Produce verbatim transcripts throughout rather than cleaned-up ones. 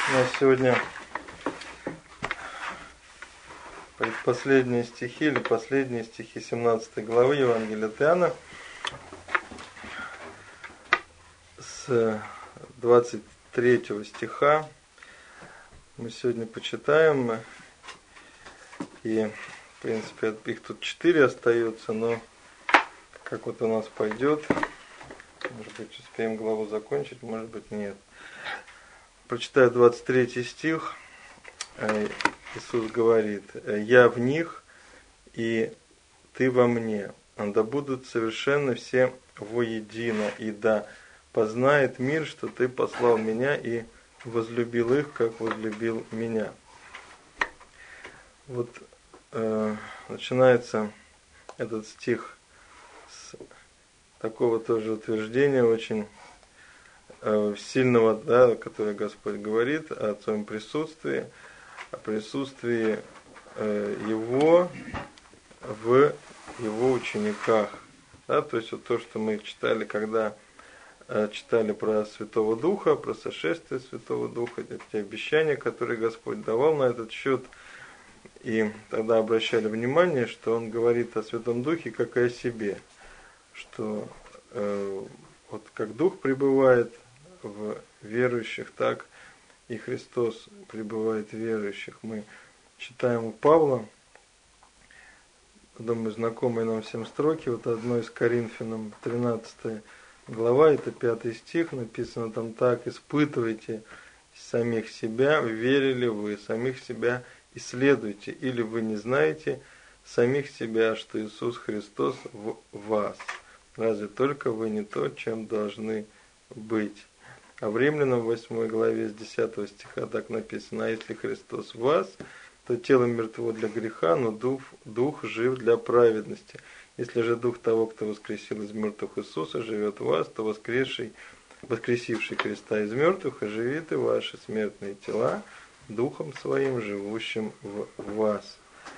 У нас сегодня предпоследние стихи или последние стихи семнадцатой главы Евангелия от Иоанна с двадцать третьего стиха. Мы сегодня почитаем, и в принципе их тут четыре остается, но как вот у нас пойдет, может быть успеем главу закончить, может быть нет. Прочитаю двадцать третий стих. Иисус говорит: «Я в них, и ты во мне, да будут совершенны все воедино, и да познает мир, что ты послал меня и возлюбил их, как возлюбил меня». Вот э, начинается этот стих с такого тоже утверждения очень э, сильного, да, которое Господь говорит о своем присутствии, о присутствии э, Его в Его учениках. Да, то есть вот то, что мы читали, когда э, читали про Святого Духа, про сошествие Святого Духа, те обещания, которые Господь давал на этот счет, и тогда обращали внимание, что Он говорит о Святом Духе как и о себе, что э, вот как Дух пребывает в верующих, так и Христос пребывает в верующих. Мы читаем у Павла, думаю, знакомые нам всем строки, вот одно из Коринфянам, тринадцатая глава, это пятый стих, написано там так: «Испытывайте самих себя, верили вы, самих себя исследуйте, или вы не знаете самих себя, что Иисус Христос в вас. Разве только вы не то, чем должны быть». А в Римлянам восьмой главе с десятого стиха так написано: «А если Христос в вас, то тело мертво для греха, но дух, дух жив для праведности. Если же дух того, кто воскресил из мертвых Иисуса, живет в вас, то воскресший, воскресивший Христа из мертвых оживит и ваши смертные тела духом своим, живущим в вас».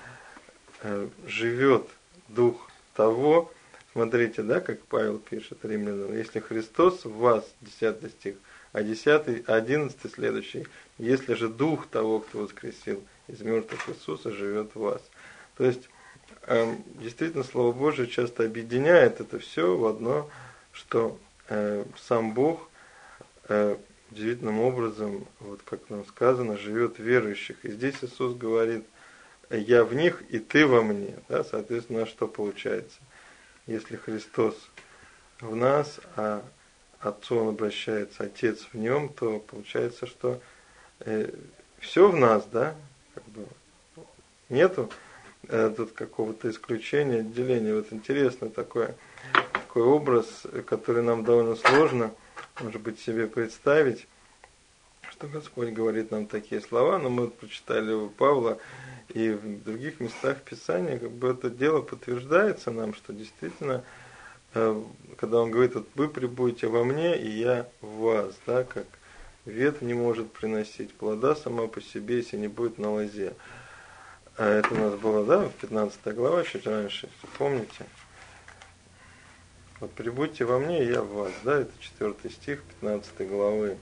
Живет дух того, смотрите, да, как Павел пишет Римлянам: «Если Христос в вас», десятый стих, а десятый, одиннадцатый следующий: «Если же дух того, кто воскресил из мертвых Иисуса, живет в вас». То есть, э, действительно, Слово Божие часто объединяет это все в одно, что э, сам Бог э, удивительным образом, вот как нам сказано, живет в верующих. И здесь Иисус говорит: «Я в них, и ты во мне». Да, соответственно, что получается? Если Христос в нас, а Отцу Он обращается, Отец в нем, то получается, что э, все в нас, да, как бы нету э, тут какого-то исключения, отделения. Вот интересно такое, такой образ, который нам довольно сложно, может быть, себе представить, что Господь говорит нам такие слова, но мы вот прочитали у Павла и в других местах Писания, как бы это дело подтверждается нам, что действительно, когда он говорит: вот вы пребудете во мне, и я в вас, да, как ветвь не может приносить плода сама по себе, если не будет на лозе. А это у нас было, да, в пятнадцатой главе, чуть раньше, если помните. Вот пребудьте во мне, и я в вас, да, это четвертый стих пятнадцатой главы.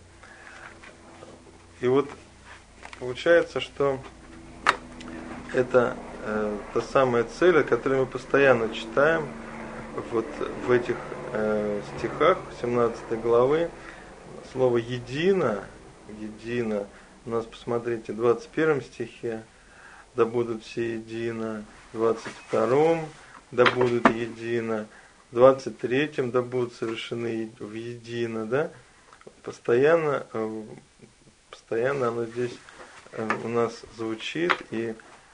И вот получается, что это э, та самая цель, о которой мы постоянно читаем вот в этих э, стихах семнадцатой главы. Слово «едино», «едино», у нас, посмотрите, в двадцать первом стихе: «Да будут все едино», в двадцать втором: «Да будут едино», в двадцать третьем: «Да будут совершены в едино», да? Постоянно, э, постоянно оно здесь э, у нас звучит и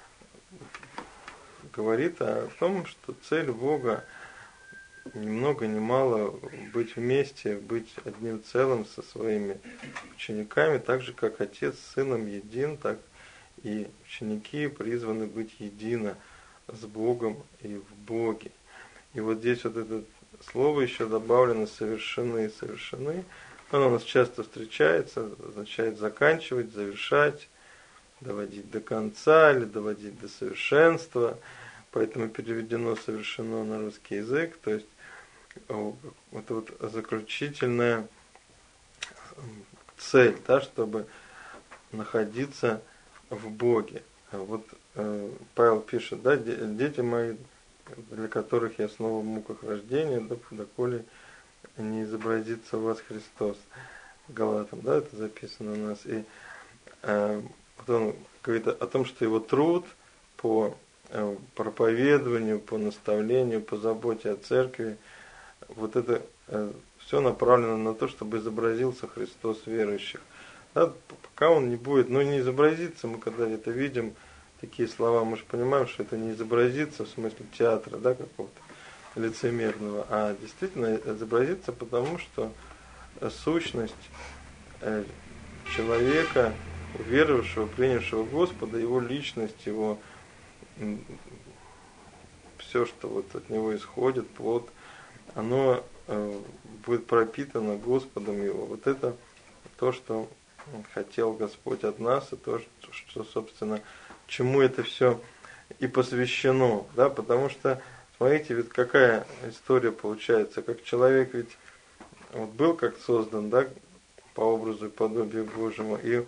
говорит о том, что цель Бога ни много ни мало быть вместе, быть одним целым со своими учениками, так же как Отец с Сыном един, так и ученики призваны быть едино с Богом и в Боге. И вот здесь вот это слово еще добавлено «совершены», «совершены». Оно у нас часто встречается, означает заканчивать, завершать, доводить до конца или доводить до совершенства. Поэтому переведено «совершено» на русский язык. То есть вот вот заключительная цель, да, чтобы находиться в Боге. Вот э, Павел пишет, да, дети мои, для которых я снова в муках рождения, доколе не изобразится у вас Христос. Галатам, да, это записано у нас. И э, вот он говорит о том, что его труд по э, проповедованию, по наставлению, по заботе о церкви, вот это э, все направлено на то, чтобы изобразился Христос верующих. Да, пока он не будет, ну не изобразится, мы когда это видим, такие слова, мы же понимаем, что это не изобразится в смысле театра, да, какого-то лицемерного, а действительно изобразится, потому что сущность человека, уверовавшего, принявшего Господа, его личность, его все, что вот от него исходит, плод, оно будет пропитано Господом его. Вот это то, что хотел Господь от нас, и то, что, собственно, чему это все и посвящено, да, потому что, смотрите, ведь какая история получается, как человек ведь вот был как создан, да, по образу и подобию Божьему, и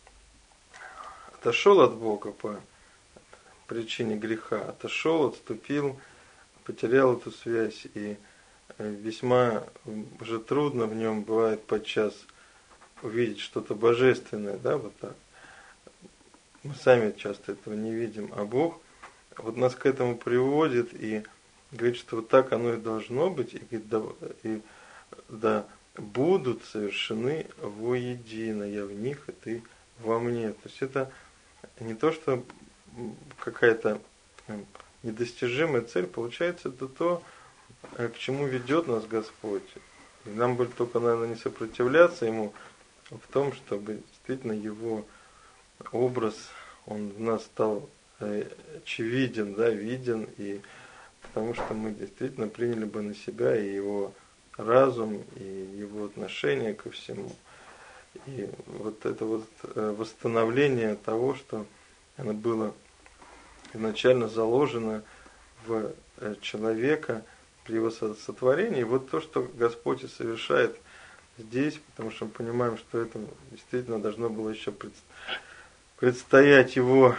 отошел от Бога по причине греха, отошел, отступил, потерял эту связь, и весьма уже трудно в нем бывает подчас увидеть что-то божественное, да, вот так. Мы сами часто этого не видим, а Бог вот нас к этому приводит и говорит, что вот так оно и должно быть, и, говорит, да, и да будут совершены воедино, я в них, и ты во мне. То есть это не то, что какая-то недостижимая цель, получается, это то, к чему ведет нас Господь. И нам будет только, наверное, не сопротивляться Ему в том, чтобы действительно Его образ, он в нас стал очевиден, да, виден, и потому что мы действительно приняли бы на себя и Его разум, и Его отношение ко всему. И вот это вот восстановление того, что оно было изначально заложено в человека при его сотворении, вот то, что Господь и совершает здесь, потому что мы понимаем, что это действительно должно было еще предстоять Его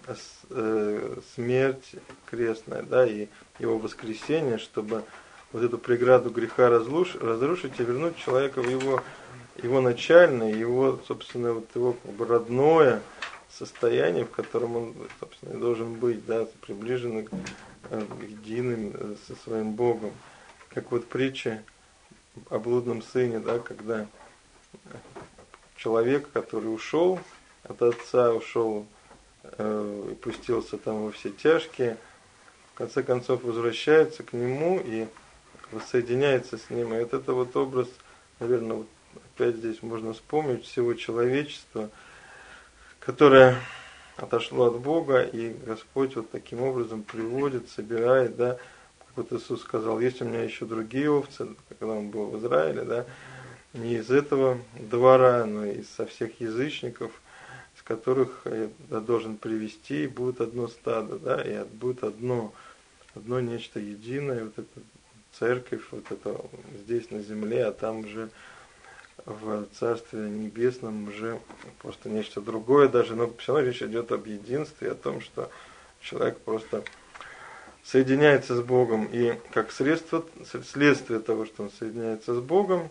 смерть крестная, да, и Его воскресение, чтобы вот эту преграду греха разрушить и вернуть человека в его, его начальное, его, собственно, вот его как бы родное состояние, в котором он, собственно, должен быть, да, приближенный к единым со своим Богом. Как вот притча о блудном сыне, да, когда человек, который ушел от отца, ушел э, и пустился там во все тяжкие, в конце концов возвращается к нему и воссоединяется с ним. И вот это вот образ, наверное, вот опять здесь можно вспомнить всего человечества, которое отошло от Бога, и Господь вот таким образом приводит, собирает, да, как вот Иисус сказал, есть у меня еще другие овцы, когда Он был в Израиле, да, не из этого двора, но из со всех язычников, из которых я должен привести, и будет одно стадо, да, и будет одно, одно нечто единое, вот эта церковь, вот это здесь на земле, а там уже в Царстве Небесном уже просто нечто другое даже, но все равно речь идет об единстве, о том, что человек просто соединяется с Богом, и как средство, следствие того, что он соединяется с Богом,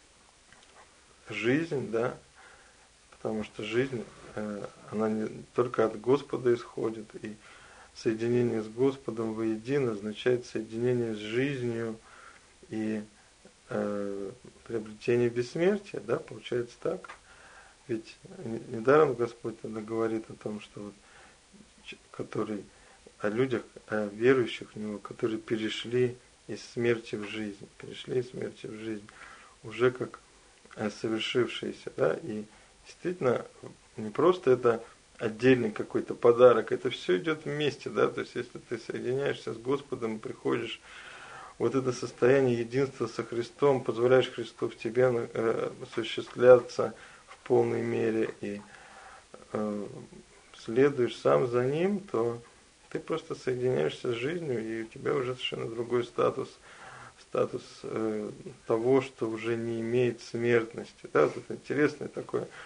жизнь, да, потому что жизнь, она не только от Господа исходит, и соединение с Господом воедино означает соединение с жизнью и э, приобретение бессмертия, да, получается так. Ведь недаром Господь тогда говорит о том, что вот, который, о людях, о верующих в Него, которые перешли из смерти в жизнь, перешли из смерти в жизнь, уже как совершившиеся, да, и действительно не просто это отдельный какой-то подарок, это все идет вместе, да, то есть если ты соединяешься с Господом, приходишь вот это состояние единства со Христом, позволяешь Христу в тебе э, осуществляться в полной мере и э, следуешь сам за Ним, то ты просто соединяешься с жизнью, и у тебя уже совершенно другой статус, статус э, того, что уже не имеет смертности, да, вот это интересное такое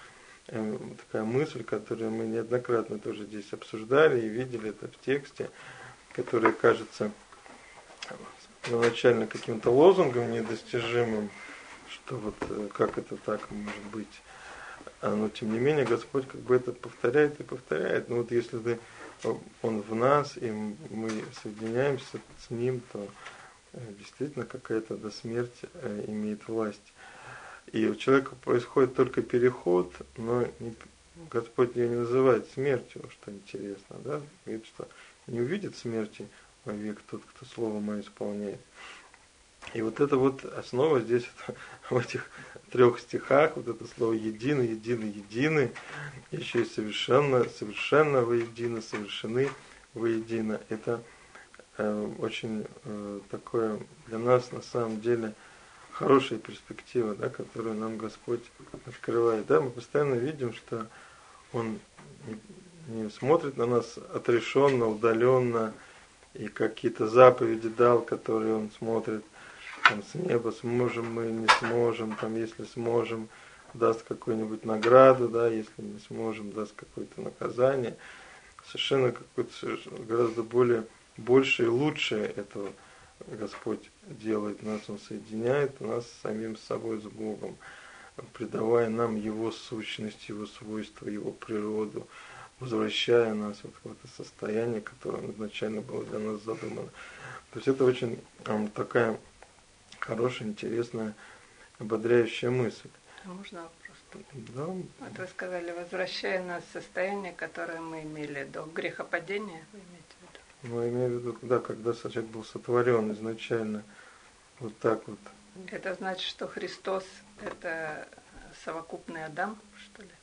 э, такая мысль, которую мы неоднократно тоже здесь обсуждали и видели это в тексте, которая кажется первоначально каким-то лозунгом недостижимым, что вот э, как это так может быть. А, но тем не менее Господь как бы это повторяет и повторяет. Ну вот если ты, Он в нас, и мы соединяемся с Ним, то э, действительно какая-то до смерти э, имеет власть. И у человека происходит только переход, но не, Господь ее не называет смертью, что интересно, да? Говорит, что не увидит смерти вовек тот, кто слово мое исполняет. И вот это вот основа здесь в этих трех стихах, вот это слово единый, единый, единый, еще и совершенно, совершенно воедино, совершены воедино. Это э, очень э, такое для нас на самом деле хорошая перспектива, да, которую нам Господь открывает. Да, мы постоянно видим, что Он не, не смотрит на нас отрешенно, удаленно, и какие-то заповеди дал, которые Он смотрит там, с неба, сможем мы, не сможем, там, если сможем, даст какую-нибудь награду, да, если не сможем, даст какое-то наказание. Совершенно какое-то гораздо более больше и лучшее этого Господь делает нас, Он соединяет нас с самим собой, с Богом, придавая нам Его сущность, Его свойства, Его природу, возвращая нас вот в это состояние, которое изначально было для нас задумано. То есть это очень um, такая хорошая, интересная, ободряющая мысль. А можно вопрос? Да. Вот вы сказали, возвращая нас в состояние, которое мы имели до грехопадения, вы имеете в виду? Ну, я имею в виду, да, когда человек был сотворен изначально, вот так вот. Это значит, что Христос – это совокупный Адам, что ли?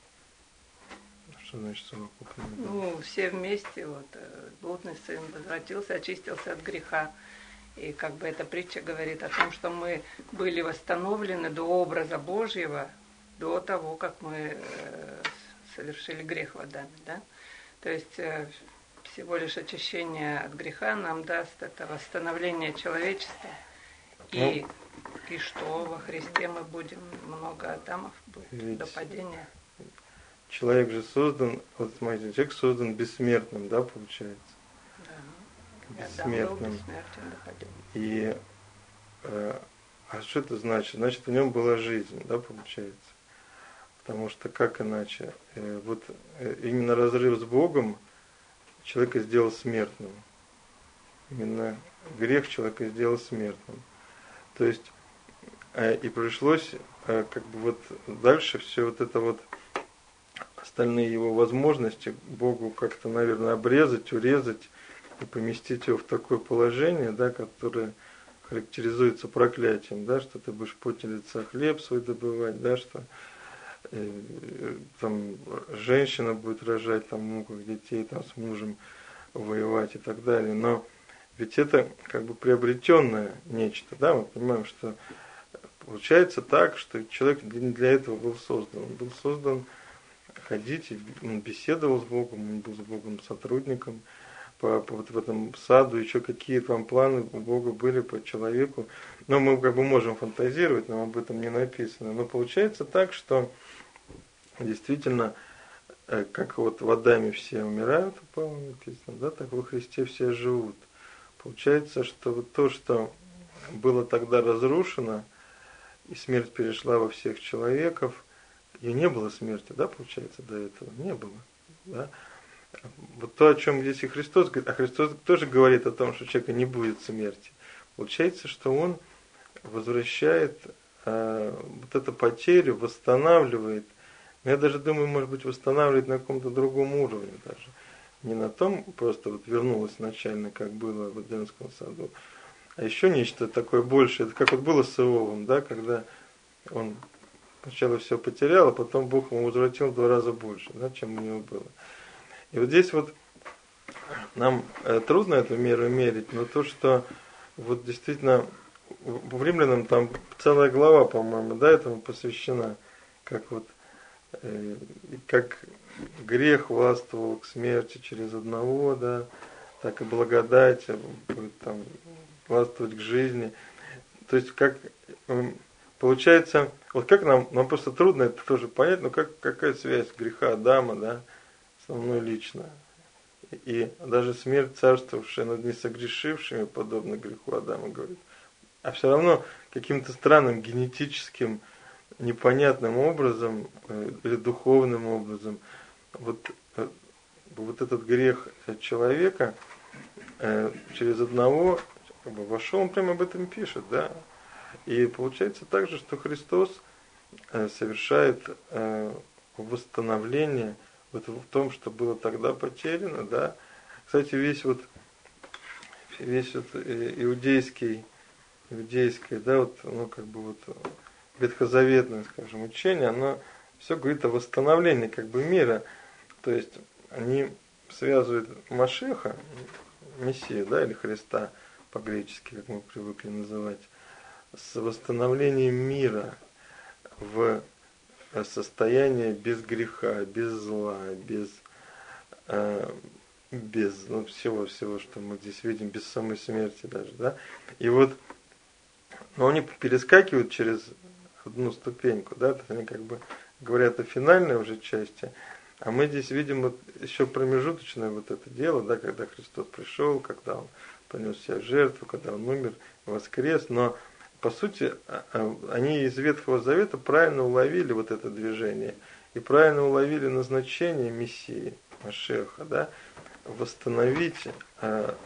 Что значит совокупный Адам? Ну, все вместе, вот, блудный сын возвратился, очистился от греха. И как бы эта притча говорит о том, что мы были восстановлены до образа Божьего, до того, как мы э, совершили грех в Адаме, да? То есть э, всего лишь очищение от греха нам даст это восстановление человечества. И, ну, и что во Христе мы будем, много Адамов будет до падения. Человек же создан, вот смотрите, человек создан бессмертным, да, получается? Да. Бессмертным. И э, а что это значит? Значит, в нем была жизнь, да, получается? Потому что как иначе? Э, вот э, именно разрыв с Богом человека сделал смертным. Именно грех человека сделал смертным. То есть э, и пришлось э, как бы вот дальше все вот это вот остальные его возможности Богу как-то, наверное, обрезать, урезать и поместить его в такое положение, да, которое характеризуется проклятием, да, что ты будешь поте лица хлеб свой добывать, да, что э, там женщина будет рожать там муках детей, там с мужем воевать и так далее. Но ведь это как бы приобретенное нечто, да, мы понимаем, что получается так, что человек не для этого был создан. Он был создан ходить, он беседовал с Богом, он был с Богом сотрудником по, по вот в этом саду, еще какие там планы у Бога были по человеку. Но мы как бы можем фантазировать, нам об этом не написано. Но получается так, что действительно, как вот в Адаме все умирают, упало написано, да, так во Христе все живут. Получается, что вот то, что было тогда разрушено, и смерть перешла во всех человеков, и не было смерти, да, получается, до этого? Не было. Да? Вот то, о чем здесь и Христос говорит, а Христос тоже говорит о том, что у человека не будет смерти. Получается, что Он возвращает э, вот эту потерю, восстанавливает. Я даже думаю, может быть, восстанавливает на каком-то другом уровне даже. Не на том, просто вот вернулось изначально, как было в Эдемском саду, а еще нечто такое большее. Это как вот было с Иовом, да, когда он сначала все потерял, а потом Бог ему возвратил в два раза больше, да, чем у него было. И вот здесь вот нам э, трудно эту меру мерить, но то, что вот действительно в Римлянам там целая глава, по-моему, да, этому посвящена, как вот э, как грех властвовал к смерти через одного, да, так и благодать будет там властвовать к жизни. То есть как э, получается, вот как нам, нам просто трудно это тоже понять, но как, какая связь греха Адама, да, со мной лично. И даже смерть, царствовавшая над несогрешившими, подобно греху Адама, говорит. А все равно каким-то странным генетическим, непонятным образом или духовным образом вот, вот этот грех человека через одного как бы вошел, он прямо об этом пишет, да. И получается также, что Христос совершает восстановление вот в том, что было тогда потеряно, да. Кстати, весь вот весь вот иудейский, иудейское, да, вот, ну, как бы вот ветхозаветное, скажем, учение, оно все говорит о восстановлении как бы мира. То есть они связывают Машеха, Мессию, да, или Христа по-гречески, как мы привыкли называть, с восстановлением мира в состояние без греха, без зла, без, э, без ну, всего, всего, что мы здесь видим, без самой смерти даже, да. И вот, но они перескакивают через одну ступеньку, да, то есть они как бы говорят о финальной уже части, а мы здесь видим вот еще промежуточное вот это дело, да, когда Христос пришел, когда Он понес себя в жертву, когда Он умер, воскрес, но по сути, они из Ветхого Завета правильно уловили вот это движение и правильно уловили назначение Мессии, Машеха, да, восстановить э,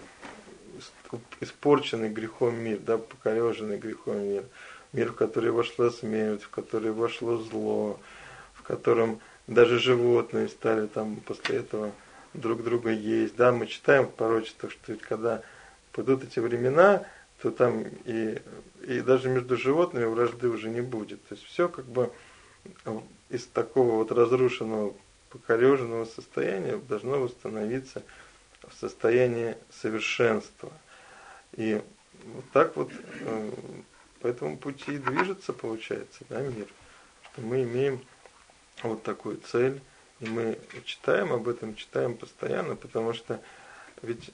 испорченный грехом мир, да, покореженный грехом мир, мир, в который вошла смерть, в который вошло зло, в котором даже животные стали там после этого друг друга есть, да, мы читаем в пророчествах, что ведь когда пойдут эти времена, то там и, и даже между животными вражды уже не будет. То есть все как бы из такого вот разрушенного, покореженного состояния должно восстановиться в состояние совершенства. И вот так вот по этому пути и движется, получается, да, мир. Что мы имеем вот такую цель, и мы читаем об этом, читаем постоянно, потому что ведь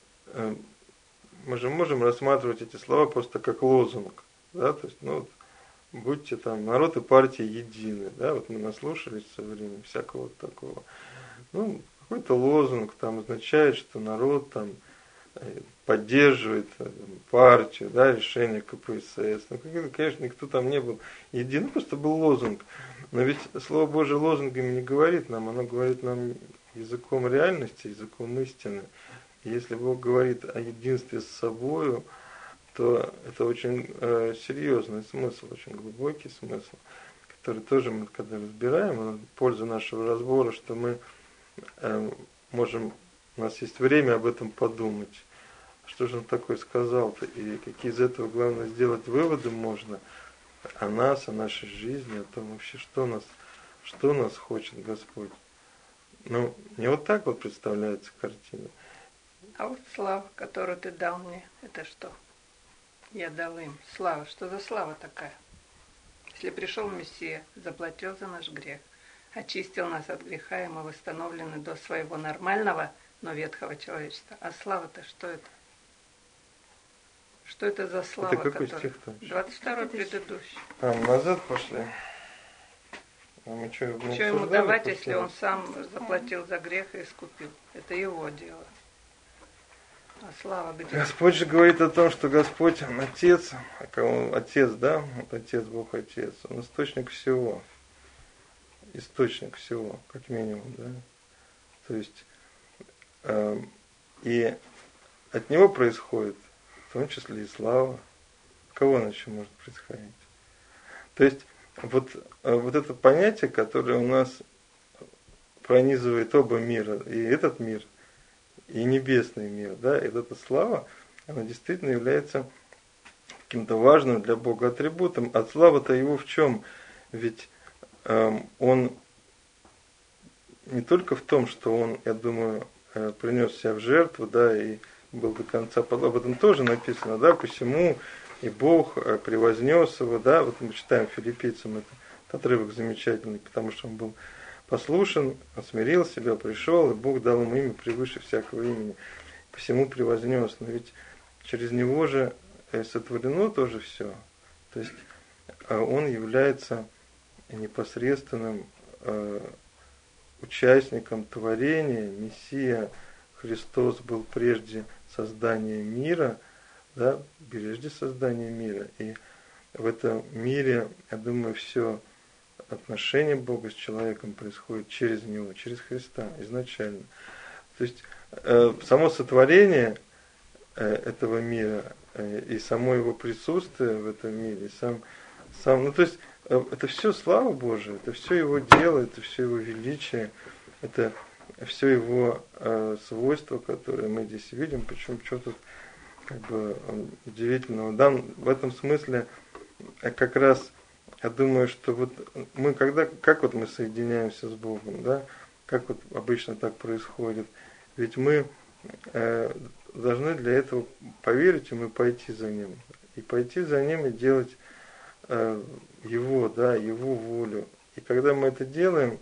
мы же можем рассматривать эти слова просто как лозунг, да, то есть, ну, вот, будьте там, народ и партия едины, да, вот мы наслушались в свое время всякого вот такого. Ну, какой-то лозунг там означает, что народ там поддерживает партию, да, решение ка пэ эс эс. Ну, конечно, никто там не был един, просто был лозунг. Но ведь Слово Божие лозунгами не говорит нам, оно говорит нам языком реальности, языком истины. Если Бог говорит о единстве с собою, то это очень э, серьезный смысл, очень глубокий смысл, который тоже мы, когда разбираем, польза нашего разбора, что мы э, можем, у нас есть время об этом подумать. Что же он такое сказал-то, и какие из этого, главное, сделать выводы можно о нас, о нашей жизни, о том вообще, что нас, что нас хочет Господь. Ну, не вот так вот представляется картина. А вот слава, которую ты дал мне, это что? Я дал им. Слава. Что за слава такая? Если пришел Мессия, заплатил за наш грех, очистил нас от греха, и мы восстановлены до своего нормального, но ветхого человечества. А слава-то что это? Что это за слава? Это какой которая... стих-то? двадцать второй предыдущий. А, назад пошли. А мы что, не что ему обсуждали давать, после? если он сам заплатил за грех и искупил? Это его дело. А слава где? Господь же говорит о том, что Господь, Он Отец, а кого Отец, да, вот Отец, Бог Отец, Он источник всего, источник всего, как минимум, да, то есть, э, и от Него происходит, в том числе и слава, от кого она еще может происходить? То есть, вот, вот это понятие, которое у нас пронизывает оба мира, и этот мир, и небесный мир, да, и вот эта слава, она действительно является каким-то важным для Бога атрибутом. А слава-то его в чем? Ведь эм, он не только в том, что он, я думаю, э, принес себя в жертву, да, и был до конца, об этом тоже написано, да, посему и Бог э, превознес его, да, вот мы читаем филиппийцам этот, этот отрывок замечательный, потому что он был послушен, он смирил себя, пришел, и Бог дал ему имя превыше всякого имени. Посему превознес. Но ведь через него же сотворено тоже все. То есть он является непосредственным участником творения. Мессия Христос был прежде создания мира, да, прежде создания мира. И в этом мире, я думаю, все отношение Бога с человеком происходит через Него, через Христа изначально. То есть э, само сотворение э, этого мира э, и само его присутствие в этом мире, сам, сам, ну то есть э, это все слава Божия, это все его дело, это все его величие, это все его э, свойства, которые мы здесь видим. Причем что тут как бы удивительного. Да, в этом смысле как раз я думаю, что вот мы когда, как вот мы соединяемся с Богом, да, как вот обычно так происходит, ведь мы э, должны для этого поверить ему и пойти за ним, и пойти за ним и делать э, его, да, его волю. И когда мы это делаем,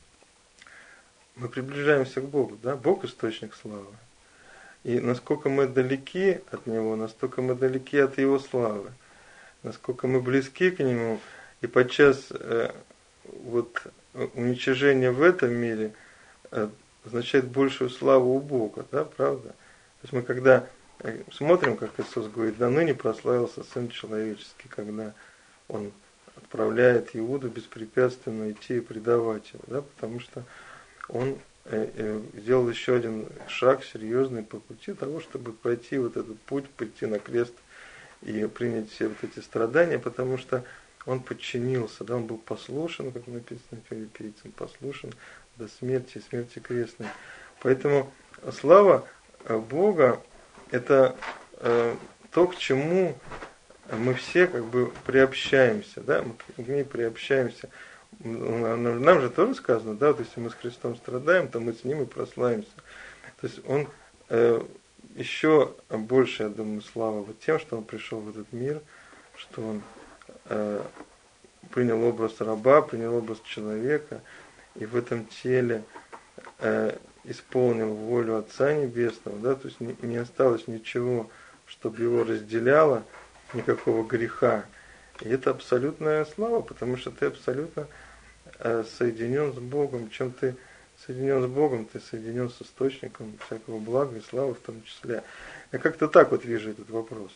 мы приближаемся к Богу, да, Бог источник славы. И насколько мы далеки от Него, настолько мы далеки от Его славы, насколько мы близки к Нему. И подчас э, вот, уничижение в этом мире э, означает большую славу у Бога, да, правда? То есть мы когда смотрим, как Иисус говорит, да ныне прославился Сын Человеческий, когда Он отправляет Иуду беспрепятственно идти и предавать его, да, потому что Он э, э, сделал еще один шаг серьезный по пути того, чтобы пройти вот этот путь, прийти на крест и принять все вот эти страдания, потому что он подчинился, да, он был послушен, как написано филиппийцам, послушен до смерти, смерти крестной. Поэтому слава Бога – это э, то, к чему мы все как бы приобщаемся, да, мы к ней приобщаемся. Нам же тоже сказано, да, вот если мы с Христом страдаем, то мы с Ним и прославимся. То есть Он э, еще больше, я думаю, слава вот тем, что Он пришел в этот мир, что Он э, принял образ раба, принял образ человека, и в этом теле э, исполнил волю Отца Небесного, да, то есть не, не осталось ничего, чтобы его разделяло, никакого греха. И это абсолютная слава, потому что ты абсолютно э, соединен с Богом. Чем ты соединен с Богом, ты соединен с источником всякого блага и славы в том числе. Я как-то так вот вижу этот вопрос.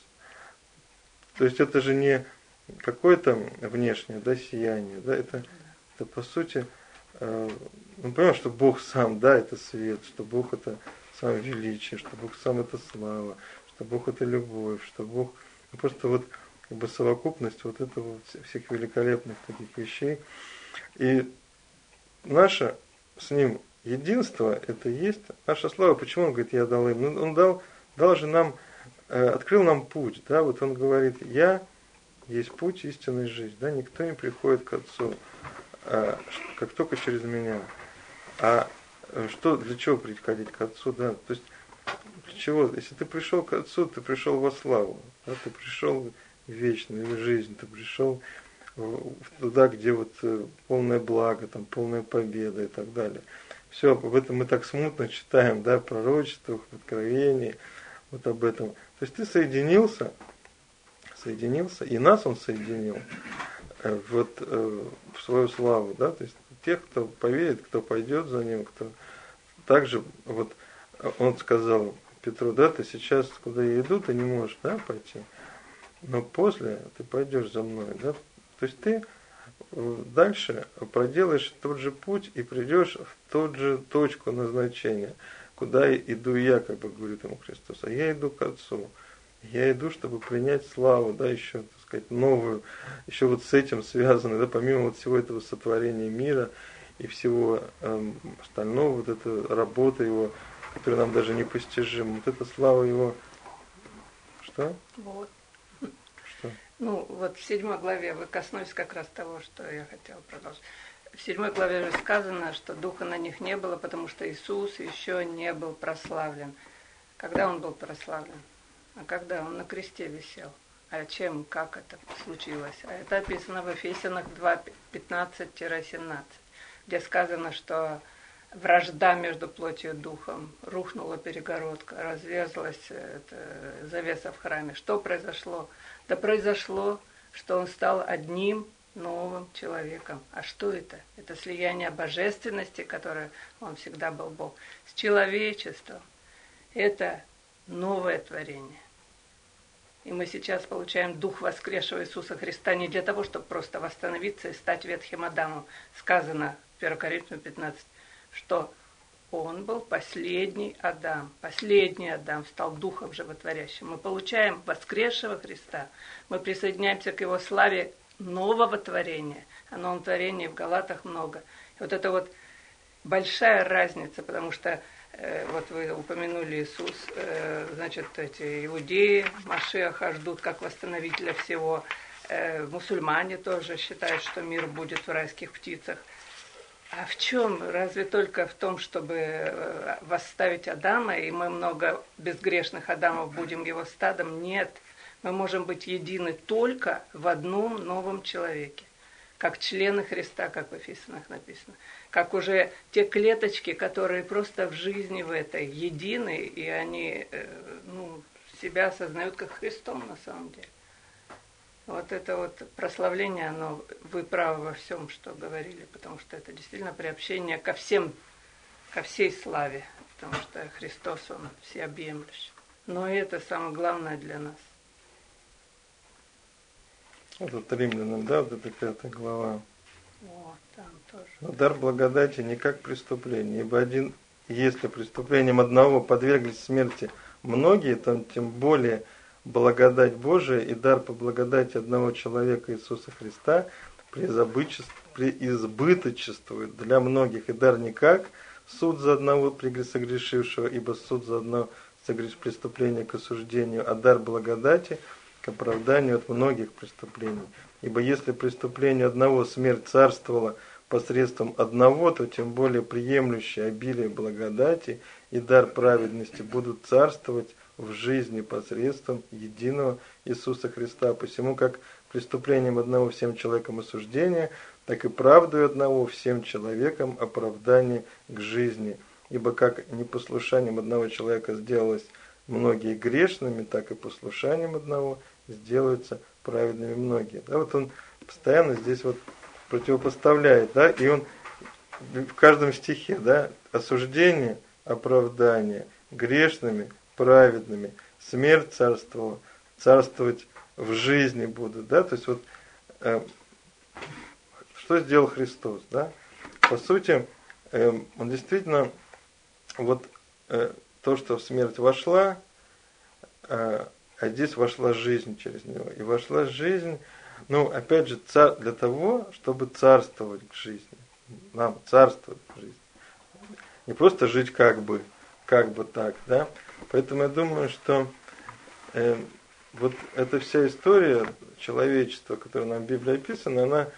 То есть это же не какое-то внешнее, да, сияние, да, это, это по сути, э, мы понимаем, что Бог сам, да, это свет, что Бог это сам величие, что Бог сам это слава, что Бог это любовь, что Бог, ну, просто вот как бы совокупность вот этого всех великолепных таких вещей. И наше с Ним единство, это есть наша слава. Почему Он говорит, я дал им? Ну, Он дал, дал же нам, э, открыл нам путь, да, вот Он говорит, я есть путь истинной жизни, да, никто не приходит к Отцу, э, как только через меня. А что, для чего приходить к Отцу, да, то есть, для чего, если ты пришел к Отцу, ты пришел во славу, да, ты пришел в вечную жизнь, ты пришел туда, где вот полное благо, там полная победа и так далее. Все, об этом мы так смутно читаем, да, в пророчествах, в Откровении, вот об этом. То есть ты соединился, соединился, и нас Он соединил э, вот э, в свою славу, да, то есть тех, кто поверит, кто пойдет за Ним, кто также, вот Он сказал Петру, да, ты сейчас, куда я иду, ты не можешь, да, пойти, но после ты пойдешь за мной, да, то есть ты дальше проделаешь тот же путь и придешь в ту же точку назначения, куда иду я, как бы говорит ему Христос, а я иду к Отцу, я иду, чтобы принять славу, да, еще, так сказать, новую, еще вот с этим связано, да, помимо вот всего этого сотворения мира и всего э, остального, вот эта работа Его, которая нам даже непостижима, вот эта слава Его, что? Вот. Что? Ну, вот в седьмой главе вы коснулись как раз того, что я хотела продолжить. В седьмой главе же сказано, что духа на них не было, потому что Иисус еще не был прославлен. Когда Он был прославлен? А когда Он на кресте висел? А чем, как это случилось? А это описано в Ефесянах два, пятнадцать семнадцать, где сказано, что вражда между плотью и духом, рухнула перегородка, разверзлась эта завеса в храме. Что произошло? Да произошло что он стал одним новым человеком. А что это? Это слияние божественности, которое он всегда был Бог, с человечеством. Это новое творение. И мы сейчас получаем дух воскресшего Иисуса Христа не для того, чтобы просто восстановиться и стать ветхим Адамом. Сказано в первое Коринфянам пятнадцать, что он был последний Адам. Последний Адам стал духом животворящим. Мы получаем воскресшего Христа. Мы присоединяемся к его славе нового творения. О новом творении в Галатах много. И вот это вот большая разница, потому что э, вот вы упомянули Иисус, э, значит, эти иудеи Машиаха ждут как восстановителя всего. Э, мусульмане тоже считают, что мир будет в райских птицах. А в чем? Разве только в том, чтобы восставить Адама, и мы много безгрешных Адамов будем его стадом? Нет. Мы можем быть едины только в одном новом человеке. Как члены Христа, как в Ефесянах написано. Как уже те клеточки, которые просто в жизни в этой едины, и они ну, себя осознают как Христом на самом деле. Вот это вот прославление, оно, вы правы во всем, что говорили, потому что это действительно приобщение ко всем, ко всей славе, потому что Христос, Он всеобъемлющий. Но это самое главное для нас. Вот это Римлянам, да, вот эта пятая глава. Вот, там тоже. Но дар благодати не как преступление, ибо один, если преступлением одного подверглись смерти многие, то тем более благодать Божия и дар по благодати одного человека Иисуса Христа преизбыточествует для многих. И дар не как суд за одного согрешившего, ибо суд за одно преступление к осуждению, а дар благодати к оправданию от многих преступлений. Ибо если преступлению одного смерть царствовала посредством одного, то тем более приемлющие обилие благодати и дар праведности будут царствовать в жизни посредством единого Иисуса Христа. Посему как преступлением одного всем человекам осуждение, так и правдою одного всем человекам оправдание к жизни. Ибо как непослушанием одного человека сделалось многие грешными, так и послушанием одного сделаются праведными многие. Да, вот он постоянно здесь вот противопоставляет, да, и он в каждом стихе, да, осуждение, оправдание, грешными, праведными, смерть царствовала, царствовать в жизни будут, да, то есть вот э, что сделал Христос, да, по сути, э, он действительно вот э, то, что в смерть вошла, э, а здесь вошла жизнь через него, и вошла жизнь, ну, опять же, цар, для того, чтобы царствовать к жизни, нам царствовать в жизни, не просто жить как бы, как бы так, да. Поэтому я думаю, что э, вот эта вся история человечества, которая нам в Библии описана, она,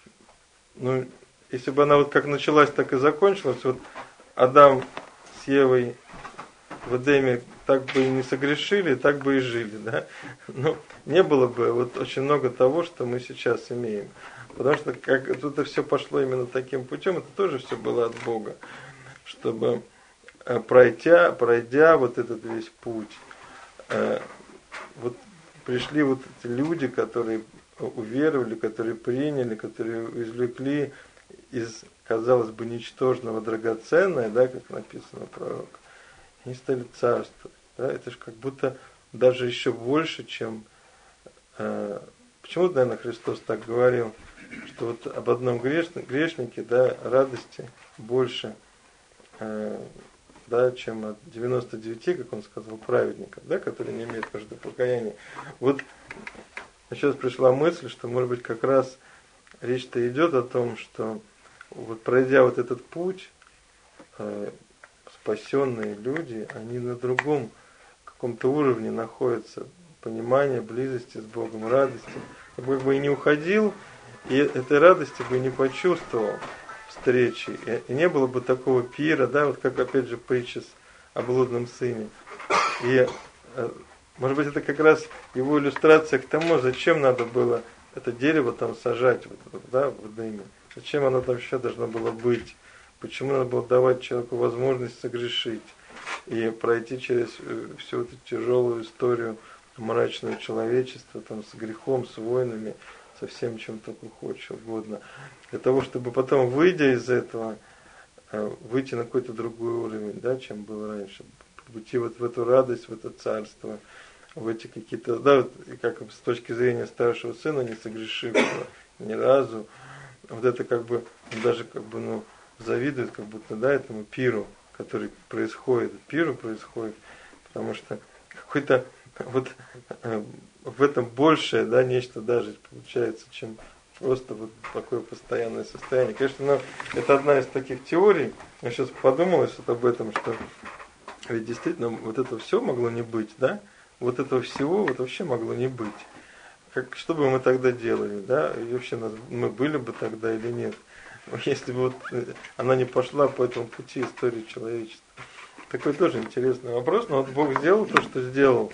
ну, если бы она вот как началась, так и закончилась, вот Адам с Евой в Эдеме так бы и не согрешили, так бы и жили, да. Но не было бы вот очень много того, что мы сейчас имеем. Потому что как это все пошло именно таким путем, это тоже все было от Бога, чтобы Пройдя, пройдя вот этот весь путь, э, вот пришли вот эти люди, которые уверовали, которые приняли, которые извлекли из, казалось бы, ничтожного драгоценное, да, как написано у пророка, и стали царствовать. Да, это же как будто даже еще больше, чем... Э, почему, наверное, Христос так говорил, что вот об одном грешнике, грешнике, да, радости больше... Э, да, чем от девяноста девяти, как он сказал, праведников, да, которые не имеют нужды покаяния. Вот сейчас пришла мысль, что, может быть, как раз речь-то идет о том, что вот пройдя вот этот путь, э, спасенные люди, они на другом каком-то уровне находятся, понимания, близости с Богом, радости. Как бы и не уходил, и этой радости бы не почувствовал встречи, и не было бы такого пира, да, вот как опять же притча о блудном сыне. И, может быть, это как раз его иллюстрация к тому, зачем надо было это дерево там сажать, вот, да, в Эдеме. Зачем оно там еще должно было быть? Почему надо было давать человеку возможность согрешить и пройти через всю эту тяжелую историю мрачное человечество, там, с грехом, с войнами, со всем, чем только хочешь, угодно. Для того, чтобы потом, выйдя из этого, выйти на какой-то другой уровень, да, чем был раньше, уйти вот в эту радость, в это царство, в эти какие-то, да, вот, как с точки зрения старшего сына, не согрешившего ни разу, вот это как бы, даже как бы, ну, завидует как будто, да, этому пиру, который происходит, пиру происходит, потому что какой-то вот в этом большее, да, нечто даже получается, чем просто вот такое постоянное состояние. Конечно, ну, это одна из таких теорий. Я сейчас подумалось вот об этом, что ведь действительно вот это все могло не быть, да? Вот этого всего вот вообще могло не быть. Как, что бы мы тогда делали, да? И вообще нас, мы были бы тогда или нет? Если бы вот она не пошла по этому пути истории человечества. Такой тоже интересный вопрос. Но вот Бог сделал то, что сделал.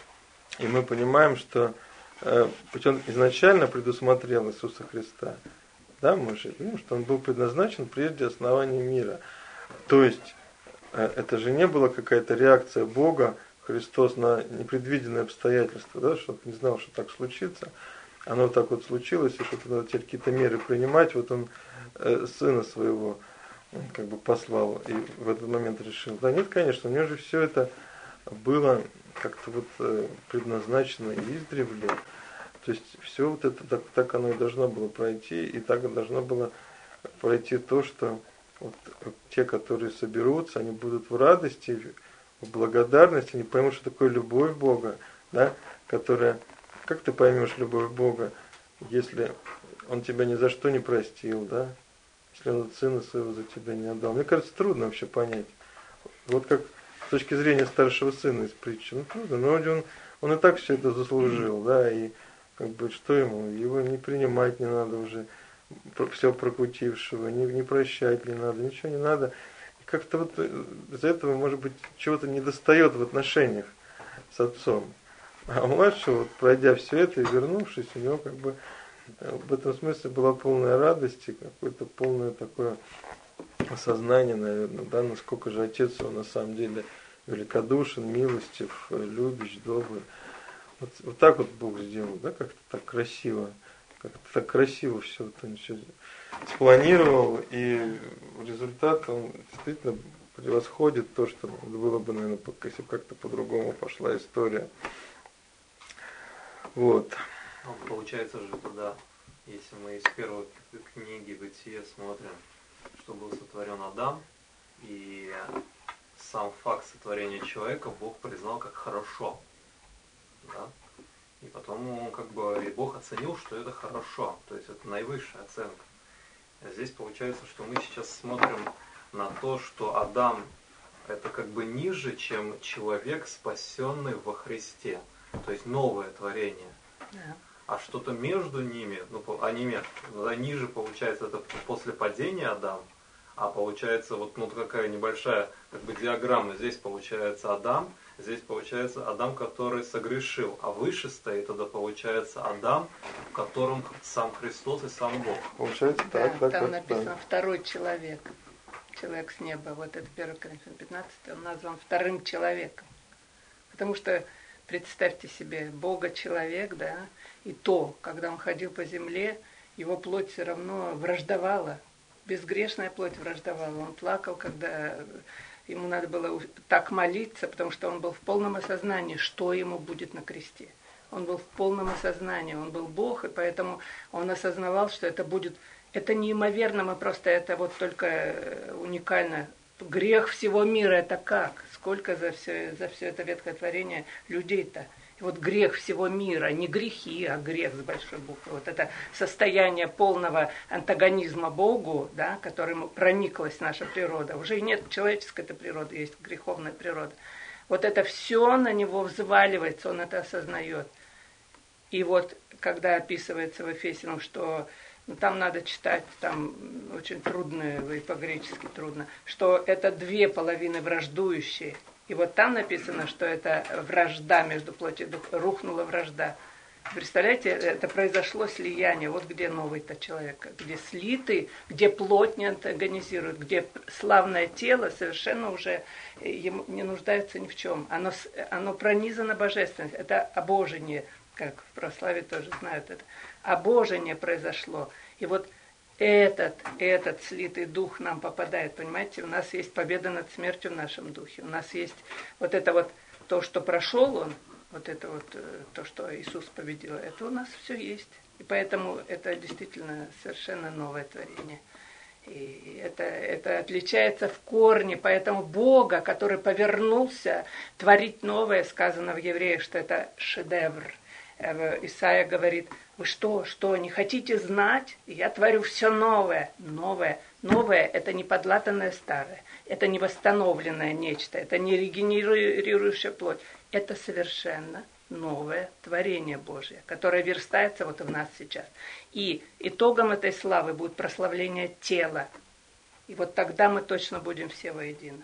И мы понимаем, что э, он изначально предусмотрел Иисуса Христа. Да, мы же видим, что он был предназначен прежде основания мира. То есть, э, это же не была какая-то реакция Бога, Христос, на непредвиденные обстоятельства, да, что он не знал, что так случится. Оно вот так вот случилось, и что-то надо теперь какие-то меры принимать. Вот он э, сына своего он, как бы послал и в этот момент решил. Да нет, конечно, у него же все это было как-то вот э, предназначено издревле. То есть все вот это так, так оно и должно было пройти, и так должно было пройти то, что вот, те, которые соберутся, они будут в радости, в благодарности, они поймут, что такое любовь Бога, да, которая, как ты поймешь любовь Бога, если Он тебя ни за что не простил, да, если Он сына своего за тебя не отдал. Мне кажется, трудно вообще понять. Вот как с точки зрения старшего сына из притчи, ну трудно, но он, он и так все это заслужил, да, и как бы что ему, его не принимать не надо уже, все прокутившего, не, не прощать не надо, ничего не надо. И как-то вот из-за этого, может быть, чего-то недостает в отношениях с отцом. А у младшего, вот, пройдя все это и вернувшись, у него как бы в этом смысле была полная радость и какое-то полное такое осознание, наверное, да, насколько же отец его на самом деле великодушен, милостив, любящий, добрый. Вот, вот так вот Бог сделал, да, как-то так красиво, как-то так красиво все, вот он все спланировал, и результат он действительно превосходит то, что было бы, наверное, если бы как-то по-другому пошла история. Вот. Ну, получается же тогда, если мы из первой книги Бытия смотрим, что был сотворен Адам, и сам факт сотворения человека Бог признал как хорошо. Да? И потом как бы и Бог оценил, что это хорошо, то есть это наивысшая оценка. А здесь получается, что мы сейчас смотрим на то, что Адам это как бы ниже, чем человек, спасенный во Христе, то есть новое творение. Да. А что-то между ними, ну они между, ниже получается это после падения Адама, а получается вот ну, такая небольшая как бы диаграмма. Здесь получается Адам, здесь получается Адам, который согрешил, а выше стоит тогда получается Адам, в котором сам Христос и сам Бог. Получается Да, так, так, там так, написано так. второй человек, человек с неба. Вот это первое Коринфянам пятнадцать, он назван вторым человеком. Потому что представьте себе, Бога человек, да, и то, когда он ходил по земле, его плоть все равно враждовала. Безгрешная плоть враждовала. Он плакал, когда ему надо было так молиться, потому что он был в полном осознании, что ему будет на кресте. Он был в полном осознании, он был Бог, и поэтому он осознавал, что это будет, это неимоверно, мы просто, это вот только уникально. Грех всего мира, это как? Сколько за все, за все это ветхое творение людей-то? И вот грех всего мира, не грехи, а грех с большой буквы. Вот это состояние полного антагонизма Богу, да, которым прониклась наша природа. Уже и нет человеческой этой природы, есть греховная природа. Вот это все на него взваливается, он это осознает. И вот, когда описывается в Ефесянам, что ну, там надо читать, там очень трудно, и по-гречески трудно, что это две половины враждующие. И вот там написано, что это вражда между плотью и духом, рухнула вражда. Представляете, это произошло слияние. Вот где новый-то человек, где слитый, где плоть не антагонизирует, где славное тело совершенно уже ему не нуждается ни в чем. Оно, оно пронизано божественностью. Это обожение, как в православии тоже знают это. Обожение произошло. И вот этот, этот слитый дух нам попадает, понимаете? У нас есть победа над смертью в нашем духе. У нас есть вот это вот то, что прошел он, вот это вот то, что Иисус победил, это у нас все есть. И поэтому это действительно совершенно новое творение. И это, это отличается в корне, поэтому Бога, который повернулся творить новое, сказано в Евреях, что это шедевр. Исайя говорит: вы что, что, не хотите знать? Я творю все новое. Новое. Новое – это не подлатанное старое. Это не восстановленное нечто. Это не регенерирующая плоть. Это совершенно новое творение Божие, которое верстается вот в нас сейчас. И итогом этой славы будет прославление тела. И вот тогда мы точно будем все воедино.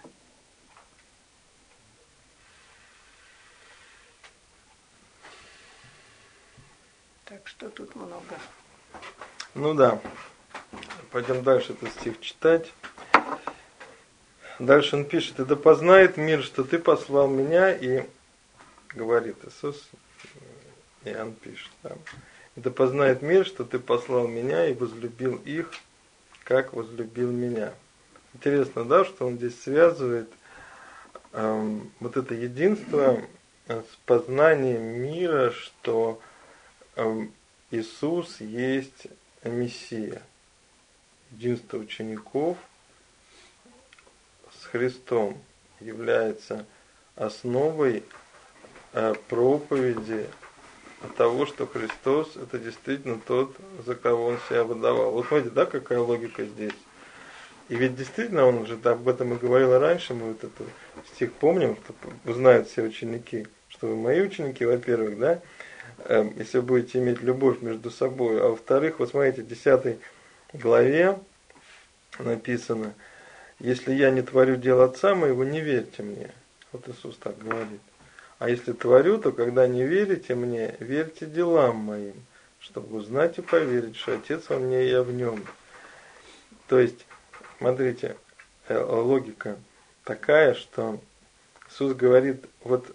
Так что тут много. Ну да. Пойдем дальше этот стих читать. Дальше он пишет: «И да познает мир, что ты послал меня», и говорит Иисус, Иоанн пишет там: «И да познает мир, что ты послал меня и возлюбил их, как возлюбил меня». Интересно, да, что он здесь связывает эм, вот это единство с познанием мира, что Иисус есть Мессия. Единство учеников с Христом является основой проповеди того, что Христос это действительно тот, за кого Он себя выдавал. Вот смотрите, да, какая логика здесь. И ведь действительно, он же об этом и говорил раньше, мы вот этот стих помним, что знают все ученики, что вы мои ученики, во-первых, да, если вы будете иметь любовь между собой. А во-вторых, вот смотрите, в десятой главе написано: если я не творю дел Отца моего, не верьте мне. Вот Иисус так говорит. А если творю, то когда не верите мне, верьте делам моим, чтобы узнать и поверить, что Отец во мне и я в нем. То есть, смотрите, логика такая, что Иисус говорит: вот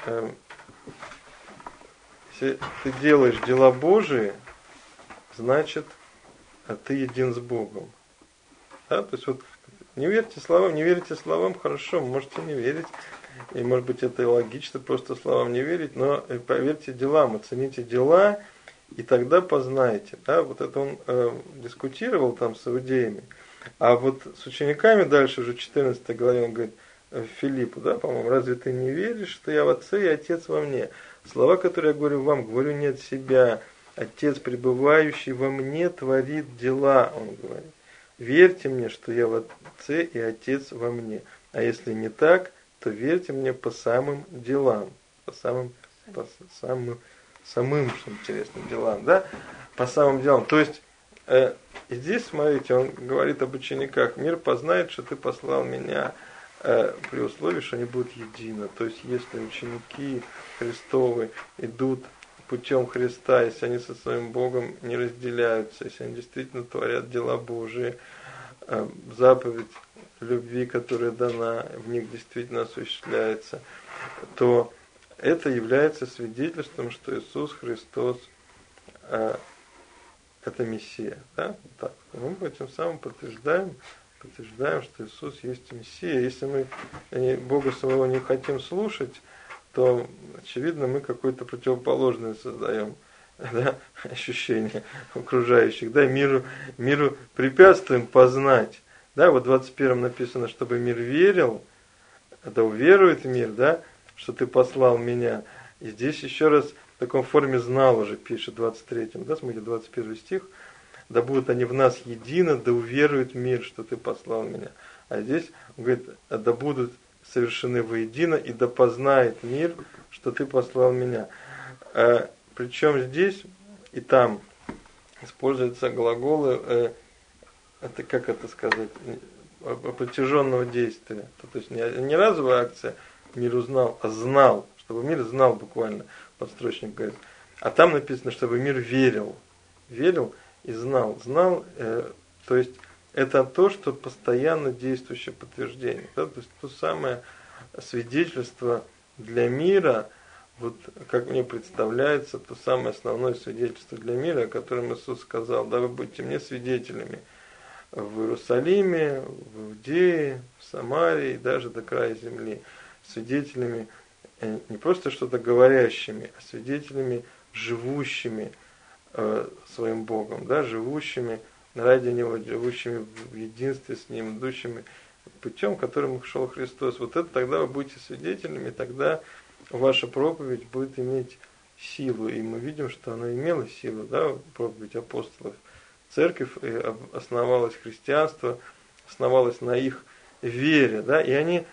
если ты делаешь дела Божии, значит, ты един с Богом. Да? То есть вот не верьте словам, не верите словам, хорошо, можете не верить. И может быть это и логично, просто словам не верить, но поверьте делам, оцените дела, и тогда познаете. Да? Вот это он э, дискутировал там с иудеями. А вот с учениками дальше, уже в четырнадцатой главе, он говорит Филиппу, да, по-моему: разве ты не веришь, что я в Отце и Отец во мне? Слова, которые я говорю вам, говорю не от себя. Отец, пребывающий во мне, творит дела, он говорит. Верьте мне, что я в Отце и Отец во мне. А если не так, то верьте мне по самым делам. По самым, по самым, самым, что интересным делам, да? По самым делам. То есть, э, здесь, смотрите, он говорит об учениках: мир познает, что ты послал меня, при условии, что они будут едины. То есть, если ученики Христовы идут путем Христа, если они со своим Богом не разделяются, если они действительно творят дела Божии, заповедь любви, которая дана, в них действительно осуществляется, то это является свидетельством, что Иисус Христос это Мессия. Да? Так. Мы этим самым подтверждаем, подтверждаем, что Иисус есть Мессия. Если мы Бога самого не хотим слушать, то, очевидно, мы какое-то противоположное создаем, да, ощущение окружающих. Да, миру, миру препятствуем познать. Да, вот в двадцать первом написано, чтобы мир верил, да уверует мир, да, что ты послал меня. И здесь еще раз в таком форме знал уже пишет, в двадцать третьем, да, смотрите, двадцать первый стих. Да будут они в нас едины, да уверует мир, что ты послал меня. А здесь он говорит: да будут совершены воедино, и да познает мир, что ты послал меня. А, причем здесь и там используются глаголы, э, это как это сказать, протяженного действия. То есть не, не разовая акция, мир узнал, а знал, чтобы мир знал буквально, подстрочник говорит. А там написано, чтобы мир верил. Верил и знал. Знал, э, то есть это то, что постоянно действующее подтверждение. Да? То есть то самое свидетельство для мира, вот как мне представляется, то самое основное свидетельство для мира, о котором Иисус сказал: да, вы будете мне свидетелями в Иерусалиме, в Иудее, в Самарии и даже до края земли. Свидетелями не просто что-то говорящими, а свидетелями живущими э, своим Богом, да, живущими ради Него, живущими в единстве с Ним, идущими путем, которым шел Христос. Вот это тогда вы будете свидетелями, тогда ваша проповедь будет иметь силу. И мы видим, что она имела силу, да, проповедь апостолов. Церковь основалась, христианство основалось на их вере, да, и они,